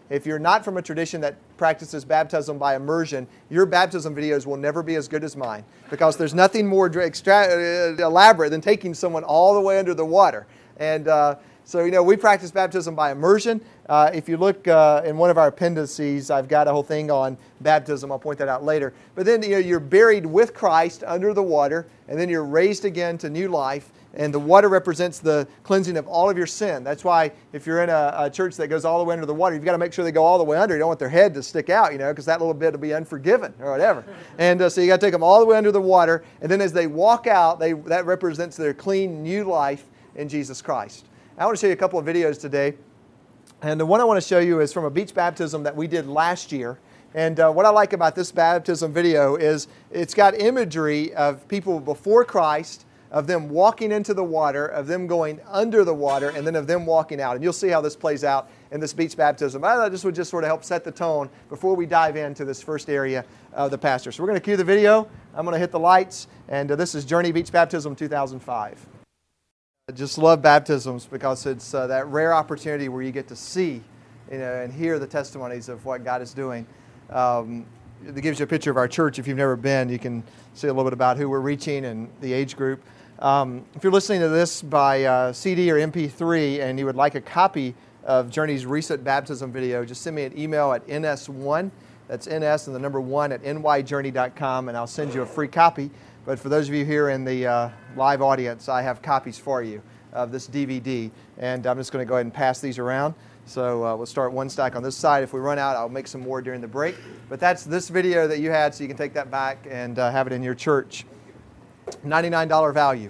if you're not from a tradition that practices baptism by immersion, your baptism videos will never be as good as mine, because there's nothing more elaborate than taking someone all the way under the water. And so, we practice baptism by immersion. If you look in one of our appendices, I've got a whole thing on baptism. I'll point that out later. But then, you're buried with Christ under the water, and then you're raised again to new life. And the water represents the cleansing of all of your sin. That's why if you're in a church that goes all the way under the water, you've got to make sure they go all the way under. You don't want their head to stick out, because that little bit will be unforgiven or whatever. And so you got to take them all the way under the water. And then as they walk out, that represents their clean new life in Jesus Christ. I want to show you a couple of videos today. And the one I want to show you is from a beach baptism that we did last year. And what I like about this baptism video is it's got imagery of people before Christ, of them walking into the water, of them going under the water, and then of them walking out. And you'll see how this plays out in this beach baptism. I thought this would just sort of help set the tone before we dive into this first area of the pastor. So we're going to cue the video. I'm going to hit the lights. And this is Journey Beach Baptism 2005. I just love baptisms because it's that rare opportunity where you get to see and hear the testimonies of what God is doing. It gives you a picture of our church. If you've never been, you can see a little bit about who we're reaching and the age group. If you're listening to this by CD or MP3 and you would like a copy of Journey's recent baptism video, just send me an email at ns1, that's ns and the number 1 at nyjourney.com, and I'll send you a free copy. But for those of you here in the live audience, I have copies for you of this DVD, and I'm just going to go ahead and pass these around. So we'll start one stack on this side. If we run out, I'll make some more during the break. But that's this video that you had, so you can take that back and have it in your church. $99 value.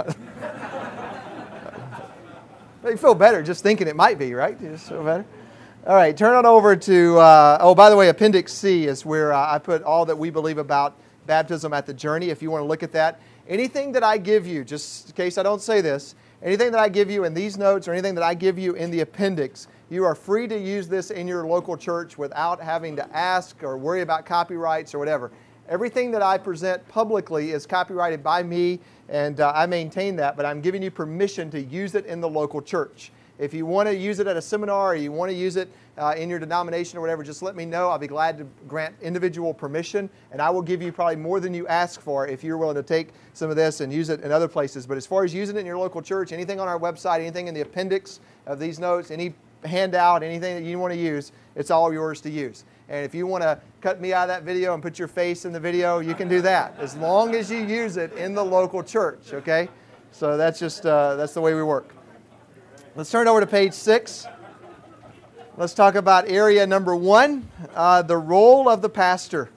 You feel better just thinking it might be, right? You just feel better. All right, turn on over to, by the way, Appendix C is where I put all that we believe about baptism at the Journey, if you want to look at that. Anything that I give you, just in case I don't say this, anything that I give you in these notes or anything that I give you in the appendix, you are free to use this in your local church without having to ask or worry about copyrights or whatever. Everything that I present publicly is copyrighted by me, and I maintain that, but I'm giving you permission to use it in the local church. If you want to use it at a seminar or you want to use it in your denomination or whatever, just let me know. I'll be glad to grant individual permission, and I will give you probably more than you ask for if you're willing to take some of this and use it in other places. But as far as using it in your local church, anything on our website, anything in the appendix of these notes, any handout, anything that you want to use, it's all yours to use. And if you want to cut me out of that video and put your face in the video, you can do that, as long as you use it in the local church, okay? So that's just, that's the way we work. Let's turn over to page 6. Let's talk about area number 1, the role of the pastor.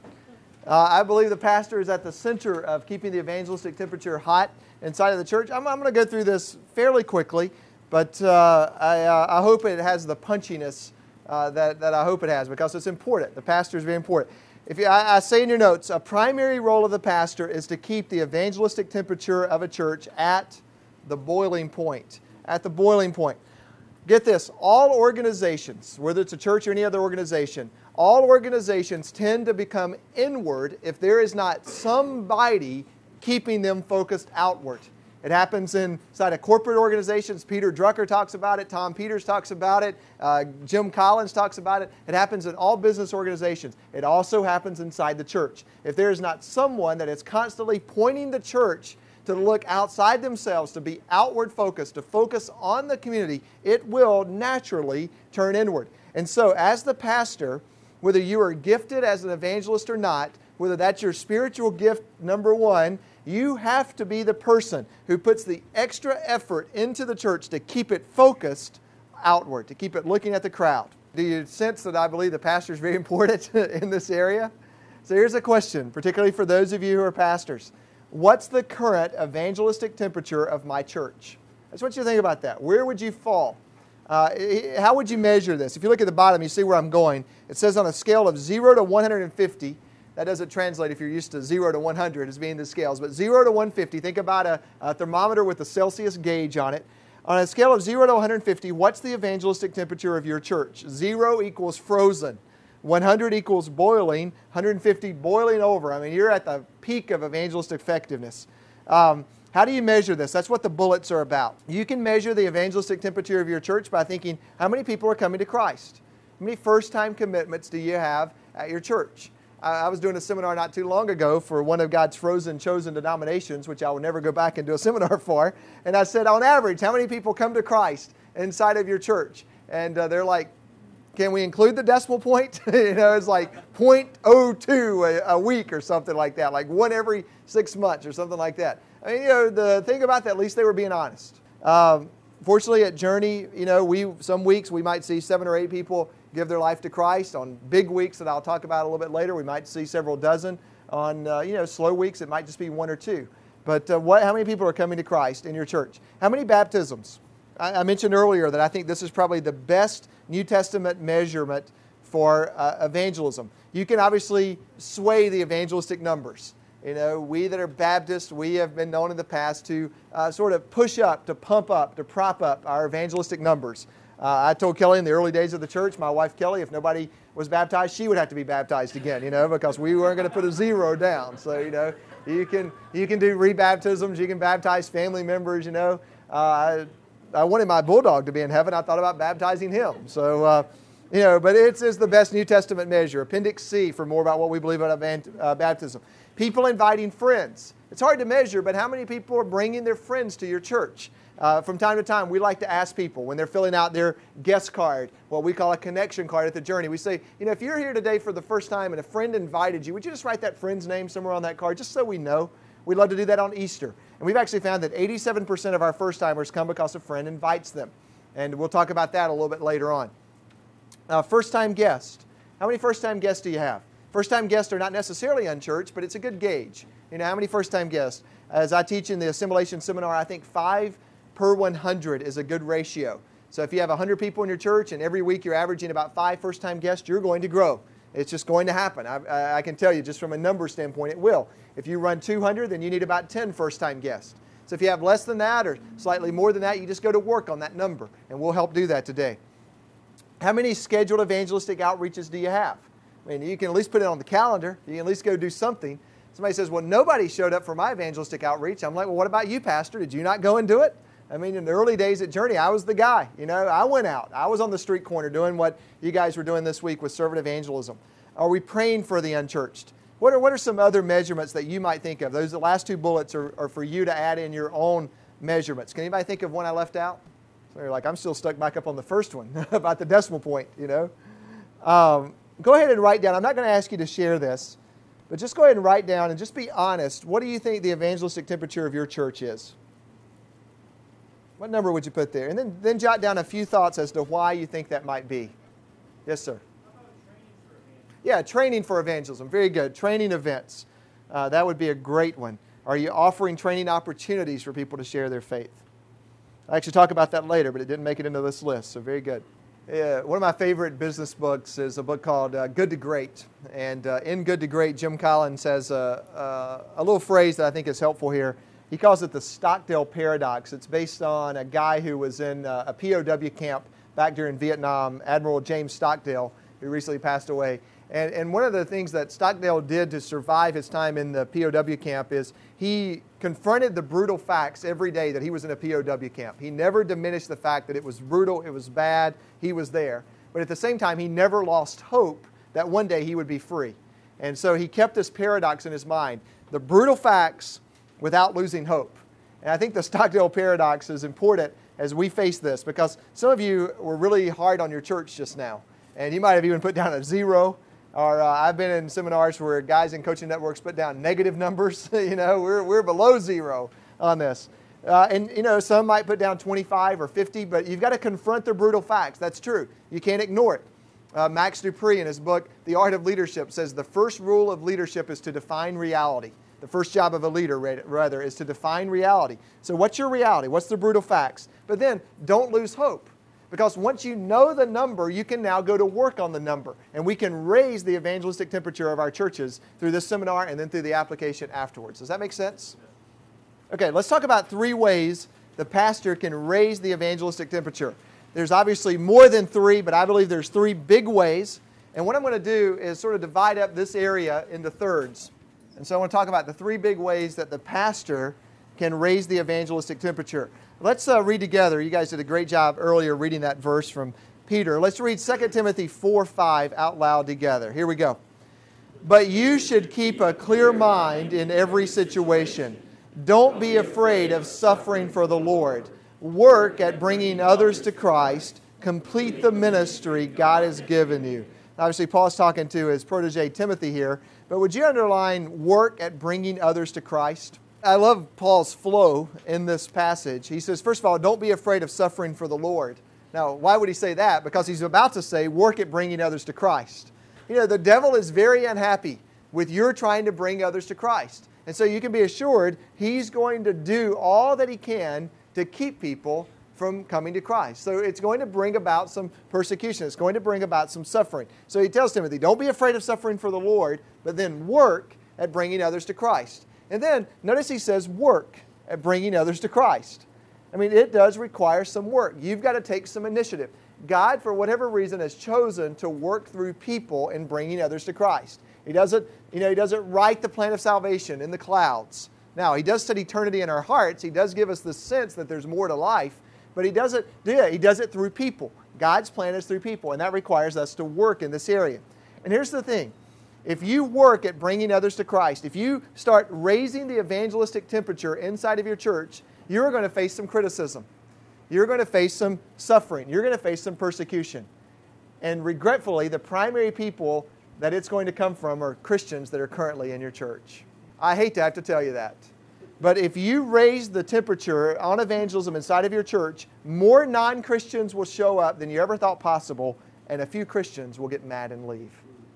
I believe the pastor is at the center of keeping the evangelistic temperature hot inside of the church. I'm going to go through this fairly quickly, but I hope it has the punchiness that I hope it has, because it's important. The pastor is very important. I say in your notes, a primary role of the pastor is to keep the evangelistic temperature of a church at the boiling point. At the boiling point. Get this, all organizations, whether it's a church or any other organization, all organizations tend to become inward if there is not somebody keeping them focused outward. It happens inside of corporate organizations. Peter Drucker talks about it. Tom Peters talks about it. Jim Collins talks about it. It happens in all business organizations. It also happens inside the church. If there is not someone that is constantly pointing the church to look outside themselves, to be outward focused, to focus on the community, it will naturally turn inward. And so as the pastor, whether you are gifted as an evangelist or not, whether that's your spiritual gift, number 1, you have to be the person who puts the extra effort into the church to keep it focused outward, to keep it looking at the crowd. Do you sense that I believe the pastor is very important in this area? So here's a question, particularly for those of you who are pastors. What's the current evangelistic temperature of my church? I just want you to think about that. Where would you fall? How would you measure this? If you look at the bottom, you see where I'm going. It says on a scale of 0 to 150. That doesn't translate if you're used to 0 to 100 as being the scales. But 0 to 150, think about a thermometer with a Celsius gauge on it. On a scale of 0 to 150, what's the evangelistic temperature of your church? 0 equals frozen. 100 equals boiling, 150 boiling over. I mean, you're at the peak of evangelistic effectiveness. How do you measure this? That's what the bullets are about. You can measure the evangelistic temperature of your church by thinking, how many people are coming to Christ? How many first-time commitments do you have at your church? I was doing a seminar not too long ago for one of God's frozen chosen denominations, which I will never go back and do a seminar for. And I said, on average, how many people come to Christ inside of your church? And they're like, can we include the decimal point? It's like 0.02 a week or something like that, like one every 6 months or something like that. I mean, the thing about that, at least they were being honest. Fortunately, at Journey, some weeks we might see 7 or 8 people give their life to Christ. On big weeks that I'll talk about a little bit later, we might see several dozen. On slow weeks, it might just be 1 or 2. But how many people are coming to Christ in your church? How many baptisms? I mentioned earlier that I think this is probably the best New Testament measurement for evangelism. You can obviously sway the evangelistic numbers. We that are Baptists, we have been known in the past to sort of push up, to pump up, to prop up our evangelistic numbers. I told Kelly in the early days of the church, my wife Kelly, if nobody was baptized, she would have to be baptized again, because we weren't going to put a 0 down. So, you can do rebaptisms, you can baptize family members, I wanted my bulldog to be in heaven. I thought about baptizing him. So, but it's the best New Testament measure. Appendix C for more about what we believe about baptism. People inviting friends. It's hard to measure, but how many people are bringing their friends to your church? From time to time, we like to ask people when they're filling out their guest card, what we call a connection card at the Journey. We say, if you're here today for the first time and a friend invited you, would you just write that friend's name somewhere on that card just so we know? We'd love to do that on Easter. And we've actually found that 87% of our first-timers come because a friend invites them. And we'll talk about that a little bit later on. First-time guest. How many first-time guests do you have? First-time guests are not necessarily unchurched, but it's a good gauge. How many first-time guests? As I teach in the Assimilation Seminar, I think 5 per 100 is a good ratio. So if you have 100 people in your church and every week you're averaging about 5 first-time guests, you're going to grow. It's just going to happen. I can tell you, just from a number standpoint, it will. If you run 200, then you need about 10 first-time guests. So if you have less than that or slightly more than that, you just go to work on that number, and we'll help do that today. How many scheduled evangelistic outreaches do you have? I mean, you can at least put it on the calendar. You can at least go do something. Somebody says, well, nobody showed up for my evangelistic outreach. I'm like, well, what about you, Pastor? Did you not go and do it? I mean, in the early days at Journey, I was the guy. I went out. I was on the street corner doing what you guys were doing this week with servant evangelism. Are we praying for the unchurched? What are some other measurements that you might think of? The last 2 bullets are for you to add in your own measurements. Can anybody think of one I left out? So you're like, I'm still stuck back up on the first one about the decimal point, Go ahead and write down. I'm not going to ask you to share this, but just go ahead and write down and just be honest. What do you think the evangelistic temperature of your church is? What number would you put there? And then jot down a few thoughts as to why you think that might be. Yes, sir. Yeah, training for evangelism. Very good. Training events. That would be a great one. Are you offering training opportunities for people to share their faith? I'll actually talk about that later, but it didn't make it into this list, so very good. One of my favorite business books is a book called Good to Great. And in Good to Great, Jim Collins says a little phrase that I think is helpful here. He calls it the Stockdale Paradox. It's based on a guy who was in a POW camp back during Vietnam, Admiral James Stockdale, who recently passed away. And one of the things that Stockdale did to survive his time in the POW camp is he confronted the brutal facts every day that he was in a POW camp. He never diminished the fact that it was brutal, it was bad, he was there. But at the same time, he never lost hope that one day he would be free. And so he kept this paradox in his mind, the brutal facts without losing hope. And I think the Stockdale Paradox is important as we face this, because some of you were really hard on your church just now. And you might have even put down a 0. Or I've been in seminars where guys in coaching networks put down negative numbers. We're below 0 on this. And some might put down 25 or 50, but you've got to confront the brutal facts. That's true. You can't ignore it. Max Dupree in his book, The Art of Leadership, says the first rule of leadership is to define reality. The first job of a leader, rather, is to define reality. So what's your reality? What's the brutal facts? But then don't lose hope. Because once you know the number, you can now go to work on the number. And we can raise the evangelistic temperature of our churches through this seminar and then through the application afterwards. Does that make sense? Okay, let's talk about 3 ways the pastor can raise the evangelistic temperature. There's obviously more than 3, but I believe there's 3 big ways. And what I'm going to do is sort of divide up this area into thirds. And so I want to talk about the 3 big ways that the pastor can raise the evangelistic temperature. Let's read together. You guys did a great job earlier reading that verse from Peter. Let's read 2 Timothy 4:5 out loud together. Here we go. But you should keep a clear mind in every situation. Don't be afraid of suffering for the Lord. Work at bringing others to Christ. Complete the ministry God has given you. Obviously, Paul's talking to his protege Timothy here, but would you underline work at bringing others to Christ? I love Paul's flow in this passage. He says, first of all, don't be afraid of suffering for the Lord. Now, why would he say that? Because he's about to say, work at bringing others to Christ. You know, the devil is very unhappy with your trying to bring others to Christ. And so you can be assured he's going to do all that he can to keep people from coming to Christ. So it's going to bring about some persecution. It's going to bring about some suffering. So he tells Timothy, don't be afraid of suffering for the Lord, but then work at bringing others to Christ. And then notice he says work at bringing others to Christ. I mean, it does require some work. You've got to take some initiative. God, for whatever reason, has chosen to work through people in bringing others to Christ. He doesn't write the plan of salvation in the clouds. Now, He does set eternity in our hearts. He does give us the sense that there's more to life, but He doesn't do that. He does it through people. God's plan is through people, and that requires us to work in this area. And here's the thing. If you work at bringing others to Christ, if you start raising the evangelistic temperature inside of your church, you're going to face some criticism. You're going to face some suffering. You're going to face some persecution. And regretfully, the primary people that it's going to come from are Christians that are currently in your church. I hate to have to tell you that. But if you raise the temperature on evangelism inside of your church, more non-Christians will show up than you ever thought possible, and a few Christians will get mad and leave.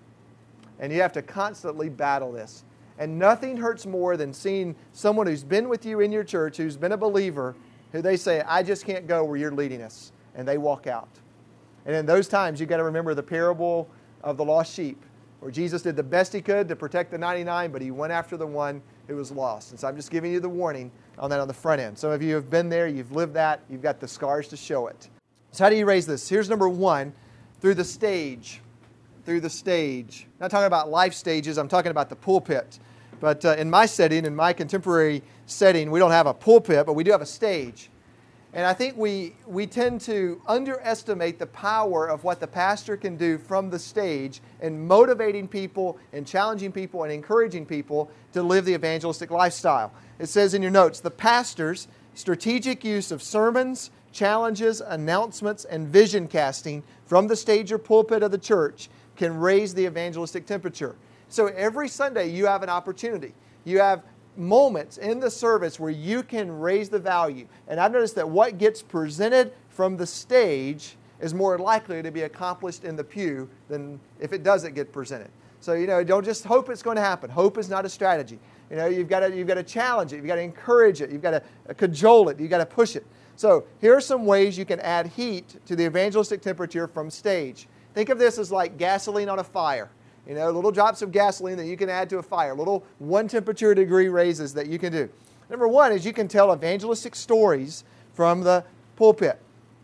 And you have to constantly battle this. And nothing hurts more than seeing someone who's been with you in your church, who's been a believer, who they say, I just can't go where you're leading us. And they walk out. And in those times, you've got to remember the parable of the lost sheep, where Jesus did the best He could to protect the 99, but He went after the one who was lost. And so I'm just giving you the warning on that on the front end. Some of you have been there, you've lived that, you've got the scars to show it. So how do you raise this? Here's number one, through the stage. Through the stage. I'm not talking about life stages, I'm talking about the pulpit. But in my setting, in my contemporary setting, we don't have a pulpit, but we do have a stage. And I think we tend to underestimate the power of what the pastor can do from the stage in motivating people and challenging people and encouraging people to live the evangelistic lifestyle. It says in your notes, the pastor's strategic use of sermons, challenges, announcements, and vision casting from the stage or pulpit of the church can raise the evangelistic temperature. So every Sunday you have an opportunity. You have moments in the service where you can raise the value. And I've noticed that what gets presented from the stage is more likely to be accomplished in the pew than if it doesn't get presented. So, don't just hope it's going to happen. Hope is not a strategy. You've got to challenge it. You've got to encourage it. You've got to cajole it. You've got to push it. So here are some ways you can add heat to the evangelistic temperature from stage. Think of this as like gasoline on a fire. Little drops of gasoline that you can add to a fire, little 1 temperature degree raises that you can do. Number one is you can tell evangelistic stories from the pulpit.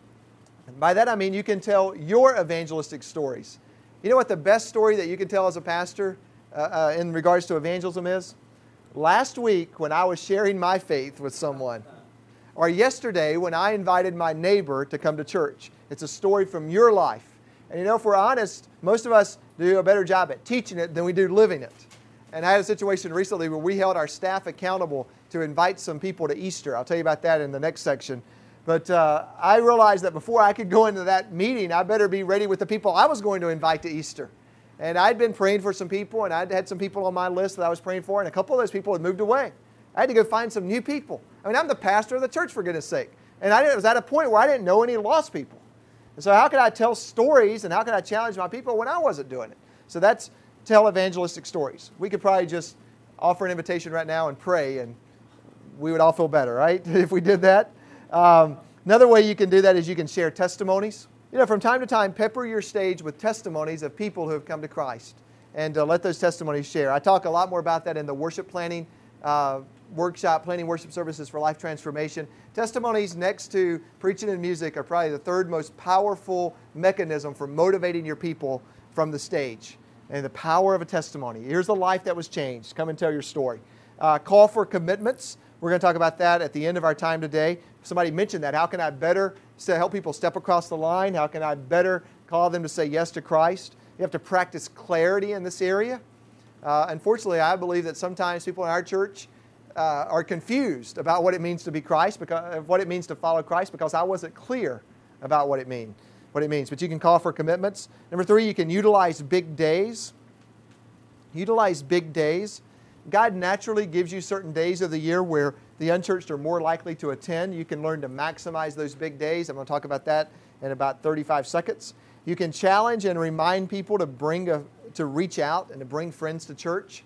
And by that I mean you can tell your evangelistic stories. You know what the best story that you can tell as a pastor in regards to evangelism is? Last week when I was sharing my faith with someone, or yesterday when I invited my neighbor to come to church. It's a story from your life. And if we're honest, most of us do a better job at teaching it than we do living it. And I had a situation recently where we held our staff accountable to invite some people to Easter. I'll tell you about that in the next section. But I realized that before I could go into that meeting, I better be ready with the people I was going to invite to Easter. And I'd been praying for some people, and I'd had some people on my list that I was praying for, and a couple of those people had moved away. I had to go find some new people. I mean, I'm the pastor of the church, for goodness sake. And I was at a point where I didn't know any lost people. And so how could I tell stories and how could I challenge my people when I wasn't doing it? So that's tell evangelistic stories. We could probably just offer an invitation right now and pray, and we would all feel better, right, if we did that. Another way you can do that is you can share testimonies. From time to time, pepper your stage with testimonies of people who have come to Christ, and let those testimonies share. I talk a lot more about that in the worship planning workshop, Planning Worship Services for Life Transformation. Testimonies next to preaching and music are probably the third most powerful mechanism for motivating your people from the stage. And the power of a testimony. Here's the life that was changed. Come and tell your story. Call for commitments. We're going to talk about that at the end of our time today. Somebody mentioned that. How can I better help people step across the line? How can I better call them to say yes to Christ? You have to practice clarity in this area. Unfortunately, I believe that sometimes people in our church are confused about what it means to be Christ, because what it means to follow Christ, because I wasn't clear about what it means. But you can call for commitments. Number 3, you can utilize big days. Utilize big days. God naturally gives you certain days of the year where the unchurched are more likely to attend. You can learn to maximize those big days. I'm going to talk about that in about 35 seconds. You can challenge and remind people to reach out and to bring friends to church.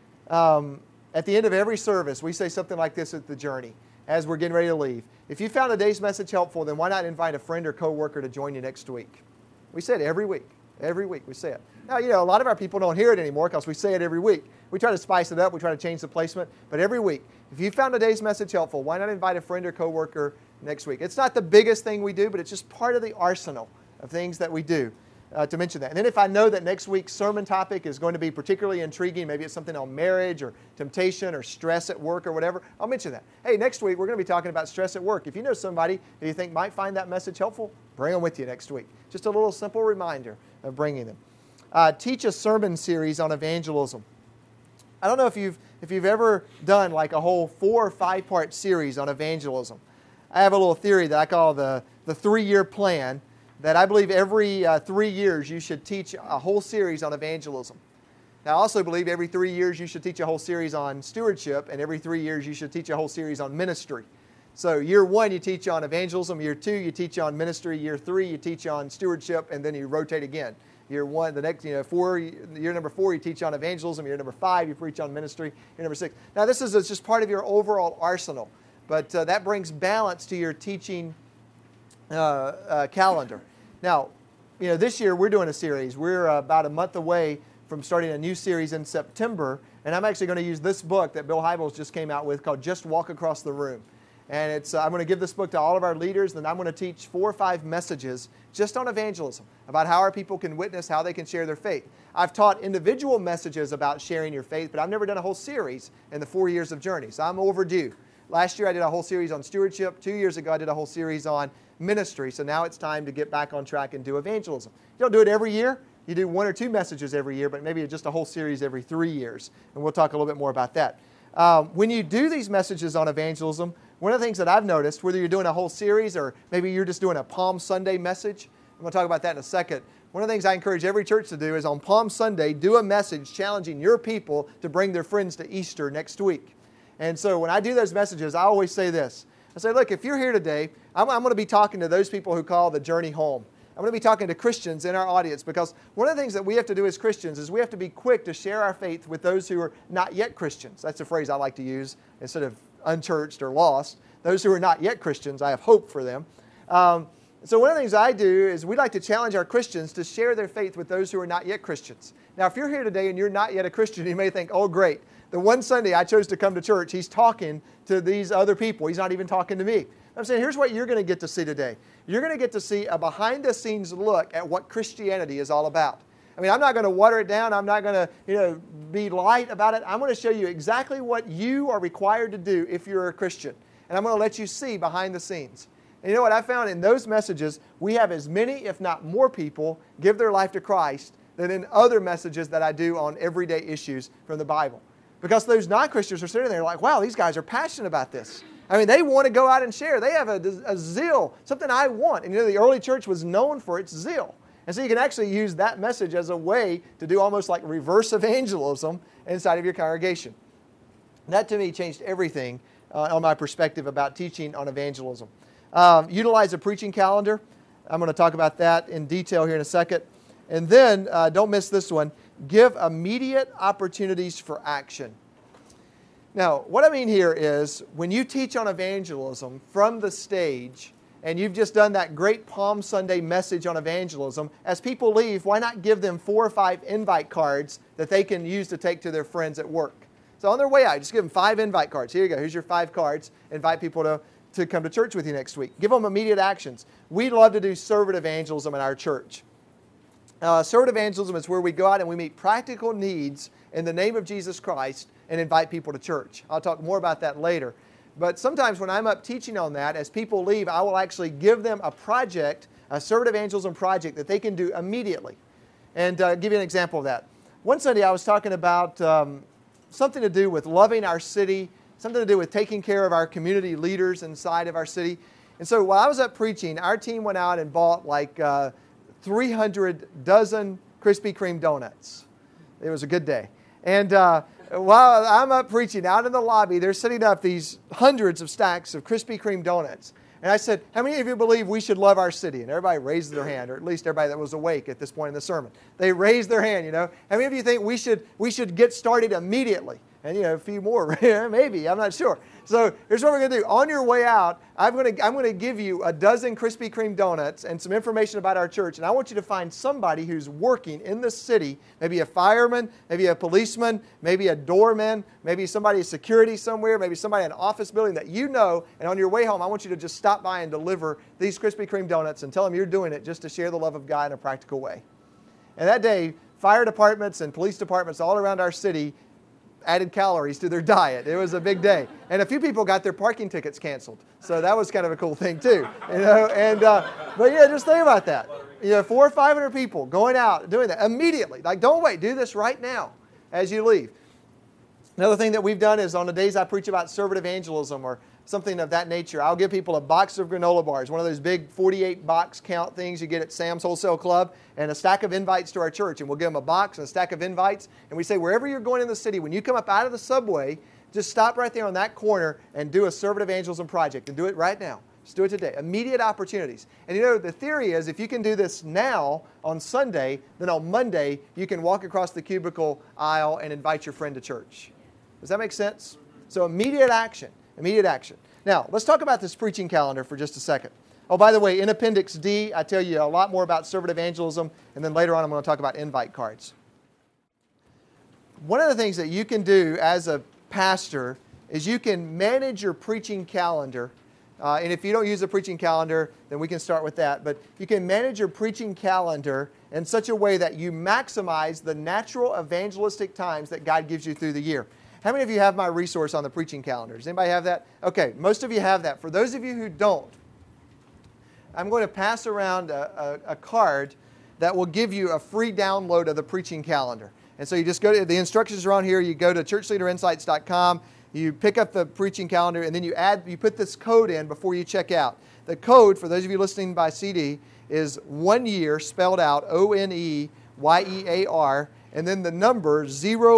At the end of every service, we say something like this at The Journey as we're getting ready to leave. If you found today's message helpful, then why not invite a friend or coworker to join you next week? We say it every week. Every week we say it. Now, a lot of our people don't hear it anymore because we say it every week. We try to spice it up. We try to change the placement. But every week, if you found today's message helpful, why not invite a friend or coworker next week? It's not the biggest thing we do, but it's just part of the arsenal of things that we do to mention that. And then if I know that next week's sermon topic is going to be particularly intriguing, maybe it's something on marriage or temptation or stress at work or whatever, I'll mention that. Hey, next week we're going to be talking about stress at work. If you know somebody who you think might find that message helpful, bring them with you next week. Just a little simple reminder of bringing them. Teach a sermon series on evangelism. I don't know if you've ever done like a whole 4 or 5 part series on evangelism. I have a little theory that I call the 3-year plan, that I believe every 3 years you should teach a whole series on evangelism. Now, I also believe every 3 years you should teach a whole series on stewardship, and every 3 years you should teach a whole series on ministry. So year 1 you teach on evangelism, year 2 you teach on ministry, year 3 you teach on stewardship, and then you rotate again. Year 1, the next, year number 4 you teach on evangelism, year number 5 you preach on ministry, year number 6. Now this is just part of your overall arsenal, but that brings balance to your teaching calendar. Now, this year we're doing a series. We're about a month away from starting a new series in September, and I'm actually going to use this book that Bill Hybels just came out with called Just Walk Across the Room. And I'm going to give this book to all of our leaders, and I'm going to teach 4 or 5 messages just on evangelism, about how our people can witness, how they can share their faith. I've taught individual messages about sharing your faith, but I've never done a whole series in the 4 years of Journey, so I'm overdue. Last year I did a whole series on stewardship. 2 years ago I did a whole series on ministry, so now it's time to get back on track and do evangelism. You don't do it every year. You do 1 or 2 messages every year, but maybe just a whole series every 3 years, and we'll talk a little bit more about that. When you do these messages on evangelism, one of the things that I've noticed, whether you're doing a whole series or maybe you're just doing a Palm Sunday message, I'm going to talk about that in a second. One of the things I encourage every church to do is on Palm Sunday, do a message challenging your people to bring their friends to Easter next week. And so when I do those messages, I always say this. I say, look, if you're here today, I'm going to be talking to those people who call the journey home. I'm going to be talking to Christians in our audience, because one of the things that we have to do as Christians is we have to be quick to share our faith with those who are not yet Christians. That's a phrase I like to use instead of unchurched or lost. Those who are not yet Christians, I have hope for them. So one of the things I do is we like to challenge our Christians to share their faith with those who are not yet Christians. Now, if you're here today and you're not yet a Christian, you may think, oh, great. The one Sunday I chose to come to church, he's talking to these other people. He's not even talking to me. I'm saying, here's what you're going to get to see today. You're going to get to see a behind-the-scenes look at what Christianity is all about. I mean, I'm not going to water it down. I'm not going to, be light about it. I'm going to show you exactly what you are required to do if you're a Christian. And I'm going to let you see behind the scenes. And you know what I found in those messages? We have as many, if not more people, give their life to Christ than in other messages that I do on everyday issues from the Bible. Because those non-Christians are sitting there like, wow, these guys are passionate about this. I mean, they want to go out and share. They have a zeal, something I want. And the early church was known for its zeal. And so you can actually use that message as a way to do almost like reverse evangelism inside of your congregation. That to me changed everything on my perspective about teaching on evangelism. Utilize a preaching calendar. I'm going to talk about that in detail here in a second. And then, don't miss this one, give immediate opportunities for action. Now, what I mean here is when you teach on evangelism from the stage, and you've just done that great Palm Sunday message on evangelism, as people leave, why not give them 4 or 5 invite cards that they can use to take to their friends at work? So on their way out, just give them 5 invite cards. Here you go. Here's your 5 cards. Invite people to come to church with you next week. Give them immediate actions. We love to do servant evangelism in our church. Servant evangelism is where we go out and we meet practical needs in the name of Jesus Christ and invite people to church. I'll talk more about that later. But sometimes when I'm up teaching on that, as people leave, I will actually give them a project, a servant evangelism project that they can do immediately. And give you an example of that. One Sunday I was talking about something to do with loving our city, something to do with taking care of our community leaders inside of our city. And so while I was up preaching, our team went out and bought like 300 dozen Krispy Kreme donuts. It was a good day. And while I'm up preaching, out in the lobby, they're setting up these hundreds of stacks of Krispy Kreme donuts. And I said, how many of you believe we should love our city? And everybody raised their hand, or at least everybody that was awake at this point in the sermon. They raised their hand, you know. How many of you think we should get started immediately? And, you know, a few more, maybe, I'm not sure. So here's what we're going to do. On your way out, I'm going to give you a dozen Krispy Kreme donuts and some information about our church. And I want you to find somebody who's working in the city, maybe a fireman, maybe a policeman, maybe a doorman, maybe somebody in security somewhere, maybe somebody in an office building that you know. And on your way home, I want you to just stop by and deliver these Krispy Kreme donuts and tell them you're doing it just to share the love of God in a practical way. And that day, fire departments and police departments all around our city added calories to their diet. It was a big day. And a few people got their parking tickets canceled. So that was kind of a cool thing too. You know, and but yeah, just think about that. You know, 400 or 500 people going out doing that immediately. Like, don't wait. Do this right now as you leave. Another thing that we've done is on the days I preach about servant evangelism or something of that nature, I'll give people a box of granola bars, one of those big 48 box count things you get at Sam's Wholesale Club, and a stack of invites to our church. And we'll give them a box and a stack of invites. And we say, wherever you're going in the city, when you come up out of the subway, just stop right there on that corner and do a servant evangelism project. And do it right now. Just do it today. Immediate opportunities. And you know, the theory is if you can do this now on Sunday, then on Monday, you can walk across the cubicle aisle and invite your friend to church. Does that make sense? So immediate action. Immediate action. Now, let's talk about this preaching calendar for just a second. Oh, by the way, in Appendix D, I tell you a lot more about servant evangelism, and then later on I'm going to talk about invite cards. One of the things that you can do as a pastor is you can manage your preaching calendar. And if you don't use a preaching calendar, then we can start with that. But you can manage your preaching calendar in such a way that you maximize the natural evangelistic times that God gives you through the year. How many of you have my resource on the preaching calendar? Does anybody have that? Okay, most of you have that. For those of you who don't, I'm going to pass around a card that will give you a free download of the preaching calendar. And so you just go to, the instructions are on here. You go to churchleaderinsights.com, you pick up the preaching calendar, and then you put this code in before you check out. The code, for those of you listening by CD, is 1 year, spelled out ONEYEAR, and then the number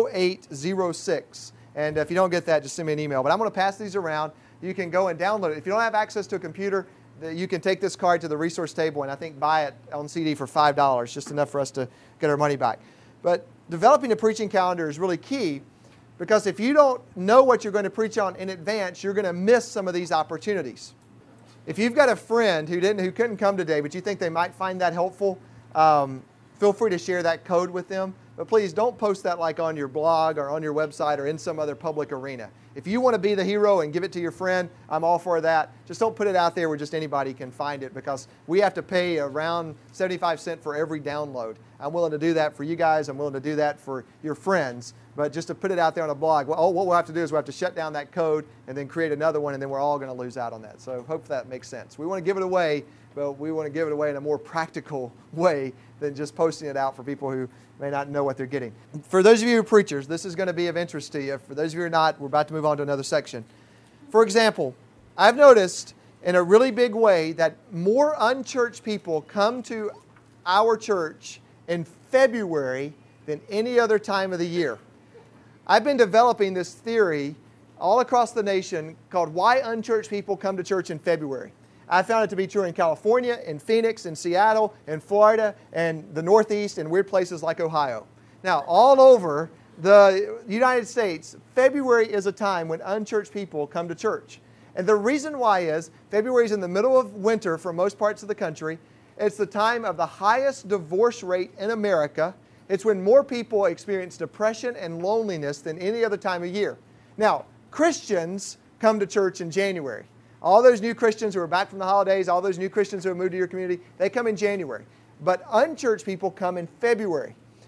0806. And if you don't get that, just send me an email. But I'm going to pass these around. You can go and download it. If you don't have access to a computer, you can take this card to the resource table and I think buy it on CD for $5, just enough for us to get our money back. But developing a preaching calendar is really key because if you don't know what you're going to preach on in advance, you're going to miss some of these opportunities. If you've got a friend who couldn't come today, but you think they might find that helpful, feel free to share that code with them. But please don't post that like on your blog or on your website or in some other public arena. If you want to be the hero and give it to your friend, I'm all for that. Just don't put it out there where just anybody can find it because we have to pay around 75 cents for every download. I'm willing to do that for you guys. I'm willing to do that for your friends. But just to put it out there on a blog, well, what we'll have to do is we'll have to shut down that code and then create another one, and then we're all going to lose out on that. So hope that makes sense. We want to give it away, but we want to give it away in a more practical way than just posting it out for people who may not know what they're getting. For those of you who are preachers, this is going to be of interest to you. For those of you who are not, we're about to move on to another section. For example, I've noticed in a really big way that more unchurched people come to our church in February than any other time of the year. I've been developing this theory all across the nation called Why Unchurched People Come to Church in February. I found it to be true in California, in Phoenix, in Seattle, in Florida, and the Northeast, and weird places like Ohio. Now, all over the United States, February is a time when unchurched people come to church. And the reason why is February is in the middle of winter for most parts of the country. It's the time of the highest divorce rate in America. It's when more people experience depression and loneliness than any other time of year. Now, Christians come to church in January. All those new Christians who are back from the holidays, all those new Christians who have moved to your community, they come in January. But unchurched people come in February.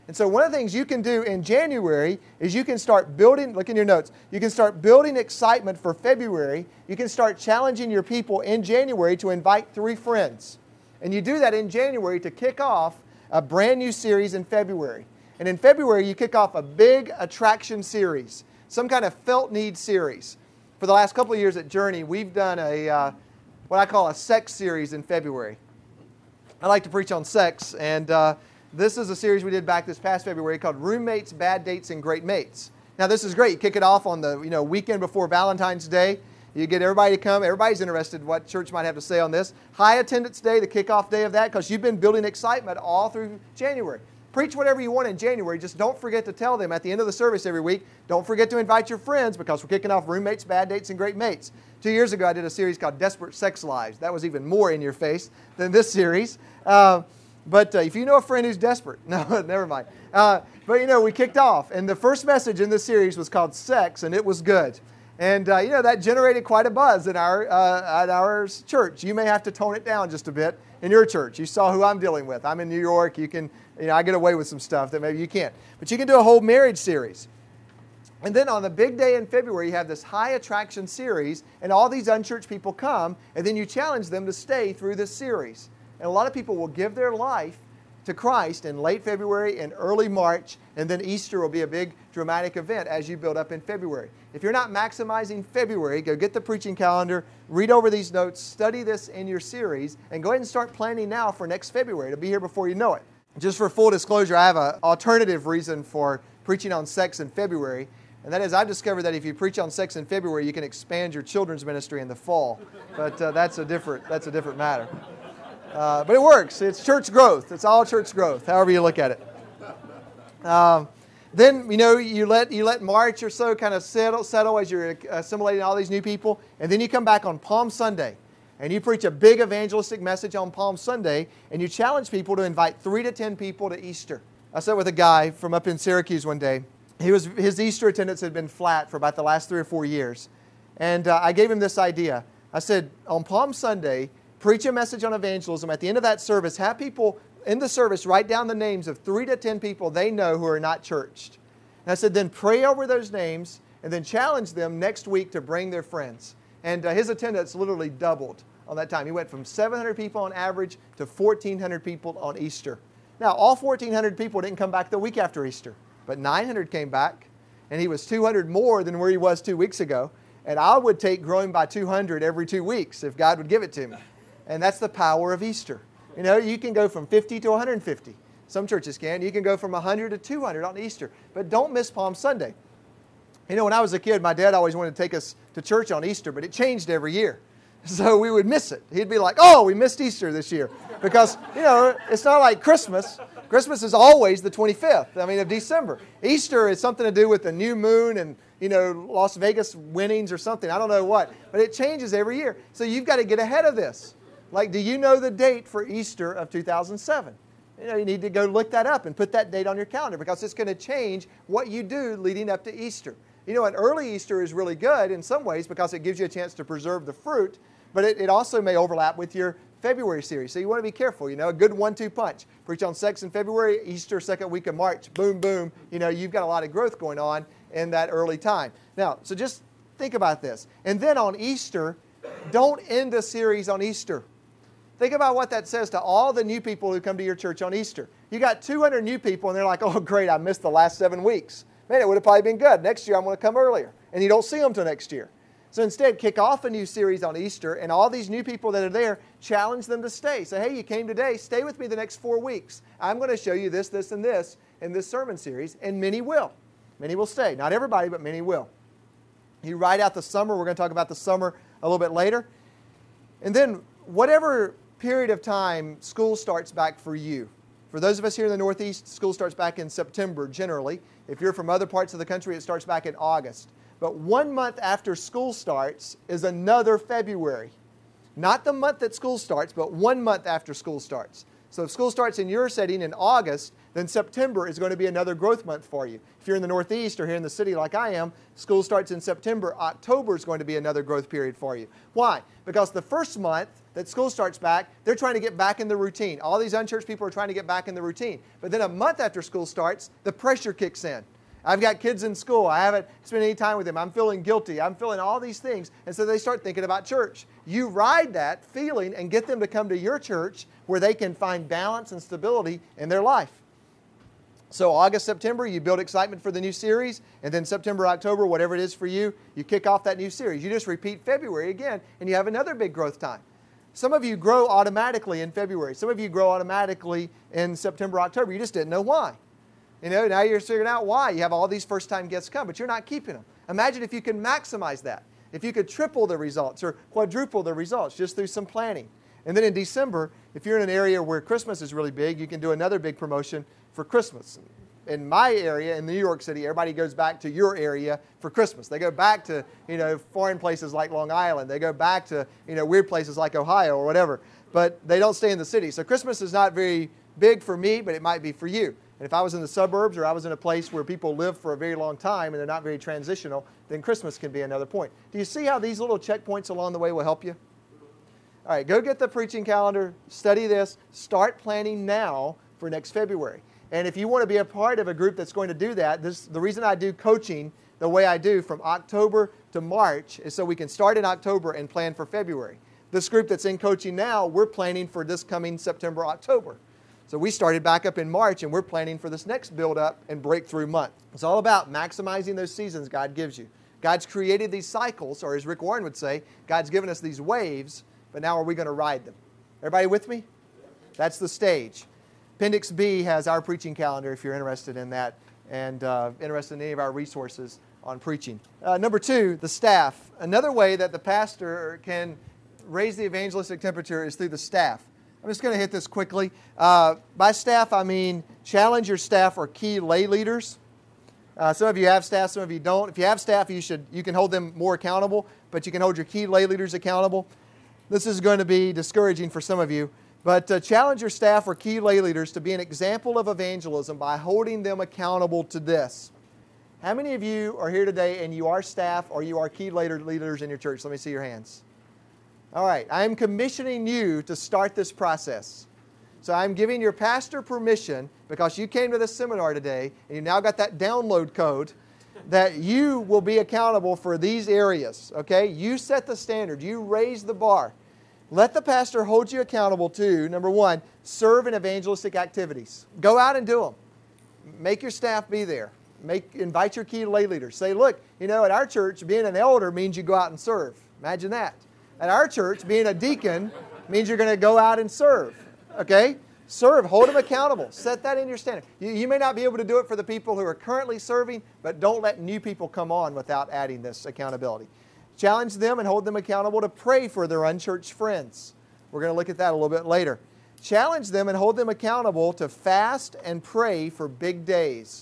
And so one of the things you can do in January is you can start building, look in your notes, you can start building excitement for February. You can start challenging your people in January to invite 3 friends. And you do that in January to kick off a brand new series in February. And in February, you kick off a big attraction series, some kind of felt need series. For the last couple of years at Journey, we've done what I call a sex series in February. I like to preach on sex, and this is a series we did back this past February called Roommates, Bad Dates, and Great Mates. Now, this is great. You kick it off on the weekend before Valentine's Day. You get everybody to come. Everybody's interested in what church might have to say on this. High attendance day, the kickoff day of that, because you've been building excitement all through January. Preach whatever you want in January. Just don't forget to tell them at the end of the service every week, don't forget to invite your friends because we're kicking off Roommates, Bad Dates, and Great Mates. 2 years ago, I did a series called Desperate Sex Lives. That was even more in your face than this series. But if you know a friend who's desperate, no, never mind. But we kicked off, and the first message in this series was called Sex, and it was good. And that generated quite a buzz at our church. You may have to tone it down just a bit in your church. You saw who I'm dealing with. I'm in New York. You can, I get away with some stuff that maybe you can't. But you can do a whole marriage series. And then on the big day in February, you have this high attraction series, and all these unchurched people come, and then you challenge them to stay through this series. And a lot of people will give their life to Christ in late February and early March, and then Easter will be a big dramatic event as you build up in February. If you're not maximizing February, go get the preaching calendar, read over these notes, study this in your series, and go ahead and start planning now for next February. It'll be here before you know it. Just for full disclosure, I have an alternative reason for preaching on sex in February, and that is I've discovered that if you preach on sex in February, you can expand your children's ministry in the fall. But that's a different matter. But it works. It's church growth. It's all church growth, however you look at it. Then, you let March or so kind of settle as you're assimilating all these new people. And then you come back on Palm Sunday. And you preach a big evangelistic message on Palm Sunday. And you challenge people to invite 3 to 10 people to Easter. I sat with a guy from up in Syracuse one day. His Easter attendance had been flat for about the last 3 or 4 years. And I gave him this idea. I said, on Palm Sunday, preach a message on evangelism. At the end of that service, have people in the service write down the names of 3 to 10 people they know who are not churched. And I said, then pray over those names and then challenge them next week to bring their friends. And his attendance literally doubled on that time. He went from 700 people on average to 1,400 people on Easter. Now, all 1,400 people didn't come back the week after Easter, but 900 came back, and he was 200 more than where he was 2 weeks ago. And I would take growing by 200 every 2 weeks if God would give it to me. And that's the power of Easter. You can go from 50 to 150. Some churches can. You can go from 100 to 200 on Easter. But don't miss Palm Sunday. When I was a kid, my dad always wanted to take us to church on Easter, but it changed every year. So we would miss it. He'd be like, oh, we missed Easter this year. Because, it's not like Christmas. Christmas is always the 25th, of December. Easter is something to do with the new moon and, Las Vegas winnings or something. I don't know what. But it changes every year. So you've got to get ahead of this. Like, do you know the date for Easter of 2007? You need to go look that up and put that date on your calendar because it's going to change what you do leading up to Easter. An early Easter is really good in some ways because it gives you a chance to preserve the fruit, but it also may overlap with your February series. So you want to be careful, a good 1-2 punch. Preach on sex in February, Easter, second week of March, boom, boom. You've got a lot of growth going on in that early time. Now, so just think about this. And then on Easter, don't end a series on Easter. Think about what that says to all the new people who come to your church on Easter. You got 200 new people, and they're like, oh, great, I missed the last 7 weeks. Man, it would have probably been good. Next year, I'm going to come earlier. And you don't see them till next year. So instead, kick off a new series on Easter, and all these new people that are there, challenge them to stay. Say, hey, you came today. Stay with me the next 4 weeks. I'm going to show you this, this, and this in this sermon series, and many will. Many will stay. Not everybody, but many will. You ride out the summer. We're going to talk about the summer a little bit later. And then whatever period of time school starts back for you. For those of us here in the Northeast, school starts back in September generally. If you're from other parts of the country, it starts back in August. But 1 month after school starts is another February. Not the month that school starts, but 1 month after school starts. So if school starts in your setting in August, then September is going to be another growth month for you. If you're in the Northeast or here in the city like I am, school starts in September. October is going to be another growth period for you. Why? Because the first month that school starts back, they're trying to get back in the routine. All these unchurched people are trying to get back in the routine. But then a month after school starts, the pressure kicks in. I've got kids in school. I haven't spent any time with them. I'm feeling guilty. I'm feeling all these things. And so they start thinking about church. You ride that feeling and get them to come to your church where they can find balance and stability in their life. So August, September, you build excitement for the new series. And then September, October, whatever it is for you, you kick off that new series. You just repeat February again, and you have another big growth time. Some of you grow automatically in February. Some of you grow automatically in September, October. You just didn't know why. Now you're figuring out why. You have all these first-time guests come, but you're not keeping them. Imagine if you can maximize that. If you could triple the results or quadruple the results just through some planning. And then in December, if you're in an area where Christmas is really big, you can do another big promotion for Christmas. In my area, in New York City, everybody goes back to your area for Christmas. They go back to, foreign places like Long Island. They go back to, weird places like Ohio or whatever. But they don't stay in the city. So Christmas is not very big for me, but it might be for you. And if I was in the suburbs or I was in a place where people live for a very long time and they're not very transitional, then Christmas can be another point. Do you see how these little checkpoints along the way will help you? All right, go get the preaching calendar, study this, start planning now for next February. And if you want to be a part of a group that's going to do that, the reason I do coaching the way I do from October to March is so we can start in October and plan for February. This group that's in coaching now, we're planning for this coming September, October. So we started back up in March, and we're planning for this next build-up and breakthrough month. It's all about maximizing those seasons God gives you. God's created these cycles, or as Rick Warren would say, God's given us these waves, but now are we going to ride them? Everybody with me? That's the stage. Appendix B has our preaching calendar if you're interested in that and interested in any of our resources on preaching. Number 2, the staff. Another way that the pastor can raise the evangelistic temperature is through the staff. I'm just going to hit this quickly. By staff, I mean challenge your staff or key lay leaders. Some of you have staff, some of you don't. If you have staff, you can hold them more accountable, but you can hold your key lay leaders accountable. This is going to be discouraging for some of you, but challenge your staff or key lay leaders to be an example of evangelism by holding them accountable to this. How many of you are here today and you are staff or you are key lay leaders in your church? Let me see your hands. All right, I am commissioning you to start this process. So I'm giving your pastor permission, because you came to this seminar today and you now got that download code, that you will be accountable for these areas, okay? You set the standard. You raise the bar. Let the pastor hold you accountable to, number 1, serve in evangelistic activities. Go out and do them. Make your staff be there. Invite your key lay leaders. Say, look, at our church, being an elder means you go out and serve. Imagine that. At our church, being a deacon means you're going to go out and serve. Okay? Serve. Hold them accountable. Set that in your standard. You may not be able to do it for the people who are currently serving, but don't let new people come on without adding this accountability. Challenge them and hold them accountable to pray for their unchurched friends. We're going to look at that a little bit later. Challenge them and hold them accountable to fast and pray for big days.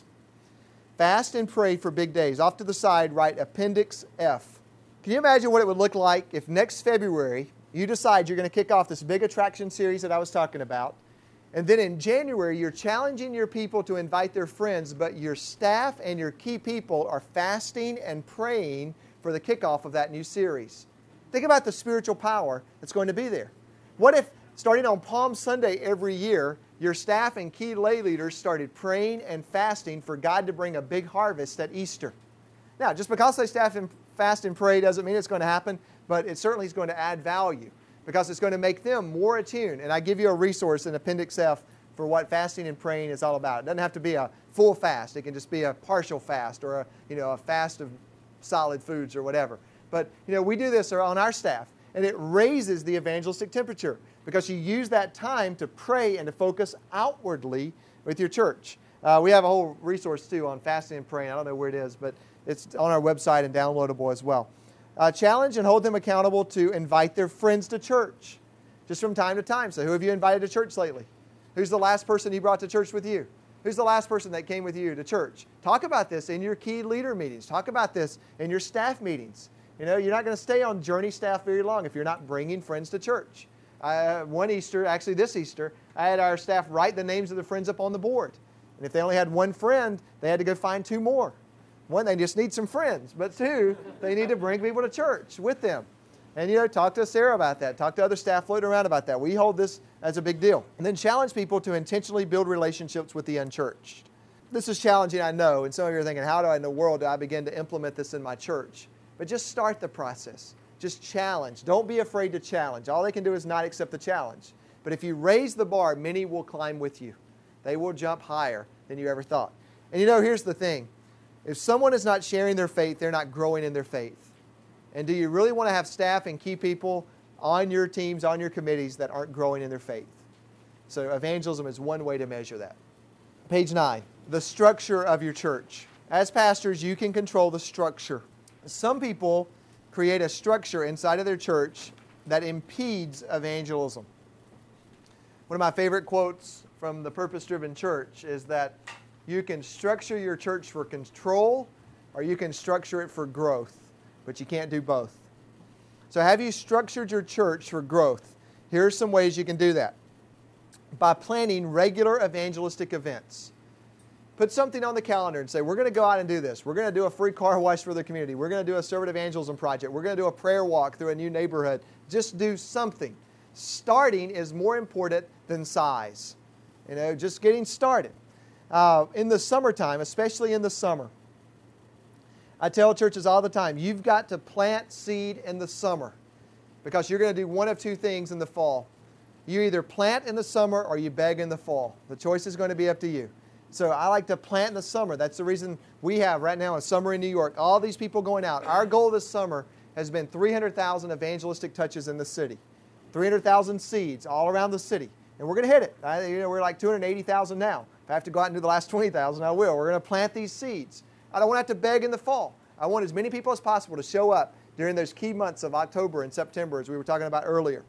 Fast and pray for big days. Off to the side, write Appendix F. Can you imagine what it would look like if next February you decide you're going to kick off this big attraction series that I was talking about, and then in January you're challenging your people to invite their friends, but your staff and your key people are fasting and praying for the kickoff of that new series? Think about the spiritual power that's going to be there. What if, starting on Palm Sunday every year, your staff and key lay leaders started praying and fasting for God to bring a big harvest at Easter? Now, just because they fast and pray doesn't mean it's going to happen, but it certainly is going to add value because it's going to make them more attuned. And I give you a resource in Appendix F for what fasting and praying is all about. It doesn't have to be a full fast. It can just be a partial fast or a fast of solid foods or whatever. But we do this on our staff, and it raises the evangelistic temperature because you use that time to pray and to focus outwardly with your church. We have a whole resource too on fasting and praying. I don't know where it is, but it's on our website and downloadable as well. Challenge and hold them accountable to invite their friends to church, just from time to time. So who have you invited to church lately? Who's the last person you brought to church with you? Who's the last person that came with you to church? Talk about this in your key leader meetings. Talk about this in your staff meetings. You're not going to stay on Journey staff very long if you're not bringing friends to church. One Easter, actually this Easter, I had our staff write the names of the friends up on the board. And if they only had one friend, they had to go find 2 more. 1, they just need some friends. But 2, they need to bring people to church with them. And, talk to Sarah about that. Talk to other staff floating around about that. We hold this as a big deal. And then challenge people to intentionally build relationships with the unchurched. This is challenging, I know, and some of you are thinking, how in the world do I begin to implement this in my church? But just start the process. Just challenge. Don't be afraid to challenge. All they can do is not accept the challenge. But if you raise the bar, many will climb with you. They will jump higher than you ever thought. And here's the thing. If someone is not sharing their faith, they're not growing in their faith. And do you really want to have staff and key people on your teams, on your committees that aren't growing in their faith? So evangelism is one way to measure that. Page 9, the structure of your church. As pastors, you can control the structure. Some people create a structure inside of their church that impedes evangelism. One of my favorite quotes from the Purpose-Driven Church is that you can structure your church for control or you can structure it for growth. But you can't do both. So have you structured your church for growth? Here are some ways you can do that. By planning regular evangelistic events. Put something on the calendar and say, we're going to go out and do this. We're going to do a free car wash for the community. We're going to do a servant evangelism project. We're going to do a prayer walk through a new neighborhood. Just do something. Starting is more important than size. Just getting started. In the summertime, especially in the summer, I tell churches all the time, you've got to plant seed in the summer because you're going to do one of two things in the fall. You either plant in the summer or you beg in the fall. The choice is going to be up to you. So I like to plant in the summer. That's the reason we have right now a summer in New York. All these people going out. Our goal this summer has been 300,000 evangelistic touches in the city. 300,000 seeds all around the city. And we're going to hit it. We're like 280,000 now. If I have to go out and do the last 20,000, I will. We're going to plant these seeds. I don't want to have to beg in the fall. I want as many people as possible to show up during those key months of October and September, as we were talking about earlier.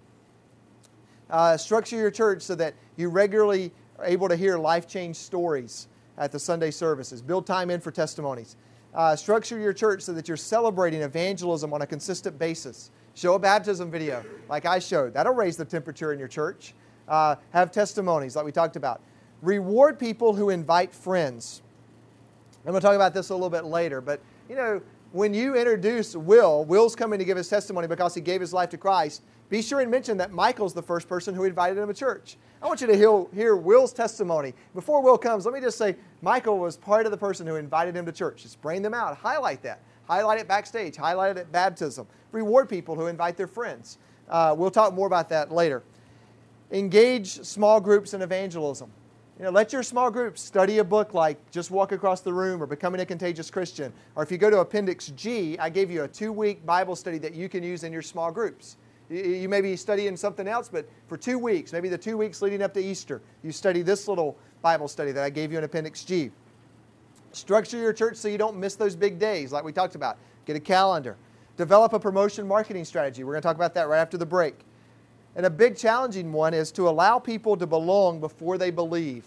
Structure your church so that you regularly are able to hear life-change stories at the Sunday services. Build time in for testimonies. Structure your church so that you're celebrating evangelism on a consistent basis. Show a baptism video like I showed. That'll raise the temperature in your church. Have testimonies like we talked about. Reward people who invite friends. I'm going to talk about this a little bit later, but when you introduce Will's coming to give his testimony because he gave his life to Christ, be sure and mention that Michael's the first person who invited him to church. I want you to hear Will's testimony. Before Will comes, let me just say Michael was part of the person who invited him to church. Just bring them out. Highlight that. Highlight it backstage. Highlight it at baptism. Reward people who invite their friends. We'll talk more about that later. Engage small groups in evangelism. Let your small groups study a book like Just Walk Across the Room or Becoming a Contagious Christian. Or if you go to Appendix G, I gave you a 2-week Bible study that you can use in your small groups. You may be studying something else, but for 2 weeks, maybe the 2 weeks leading up to Easter, you study this little Bible study that I gave you in Appendix G. Structure your church so you don't miss those big days like we talked about. Get a calendar. Develop a promotion marketing strategy. We're going to talk about that right after the break. And a big challenging one is to allow people to belong before they believe.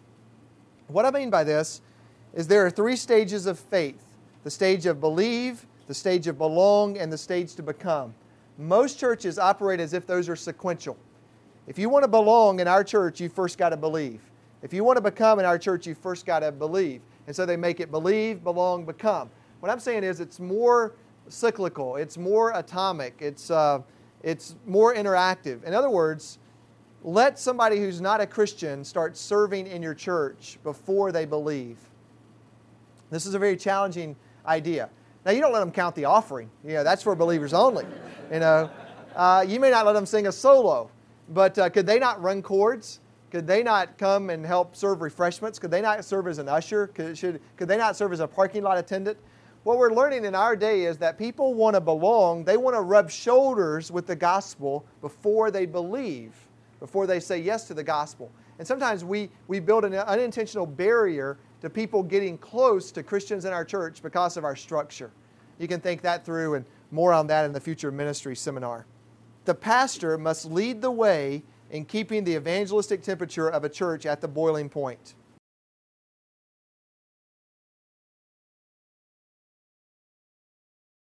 What I mean by this is there are 3 stages of faith. The stage of believe, the stage of belong, and the stage to become. Most churches operate as if those are sequential. If you want to belong in our church, you first got to believe. If you want to become in our church, you first got to believe. And so they make it believe, belong, become. What I'm saying is it's more cyclical. It's more atomic. It's more interactive. In other words, let somebody who's not a Christian start serving in your church before they believe. This is a very challenging idea. Now, you don't let them count the offering. That's for believers only. You may not let them sing a solo, but could they not run chords? Could they not come and help serve refreshments? Could they not serve as an usher? Could they not serve as a parking lot attendant? What we're learning in our day is that people want to belong. They want to rub shoulders with the gospel before they believe, before they say yes to the gospel. And sometimes we build an unintentional barrier to people getting close to Christians in our church because of our structure. You can think that through, and more on that in the future ministry seminar. The pastor must lead the way in keeping the evangelistic temperature of a church at the boiling point.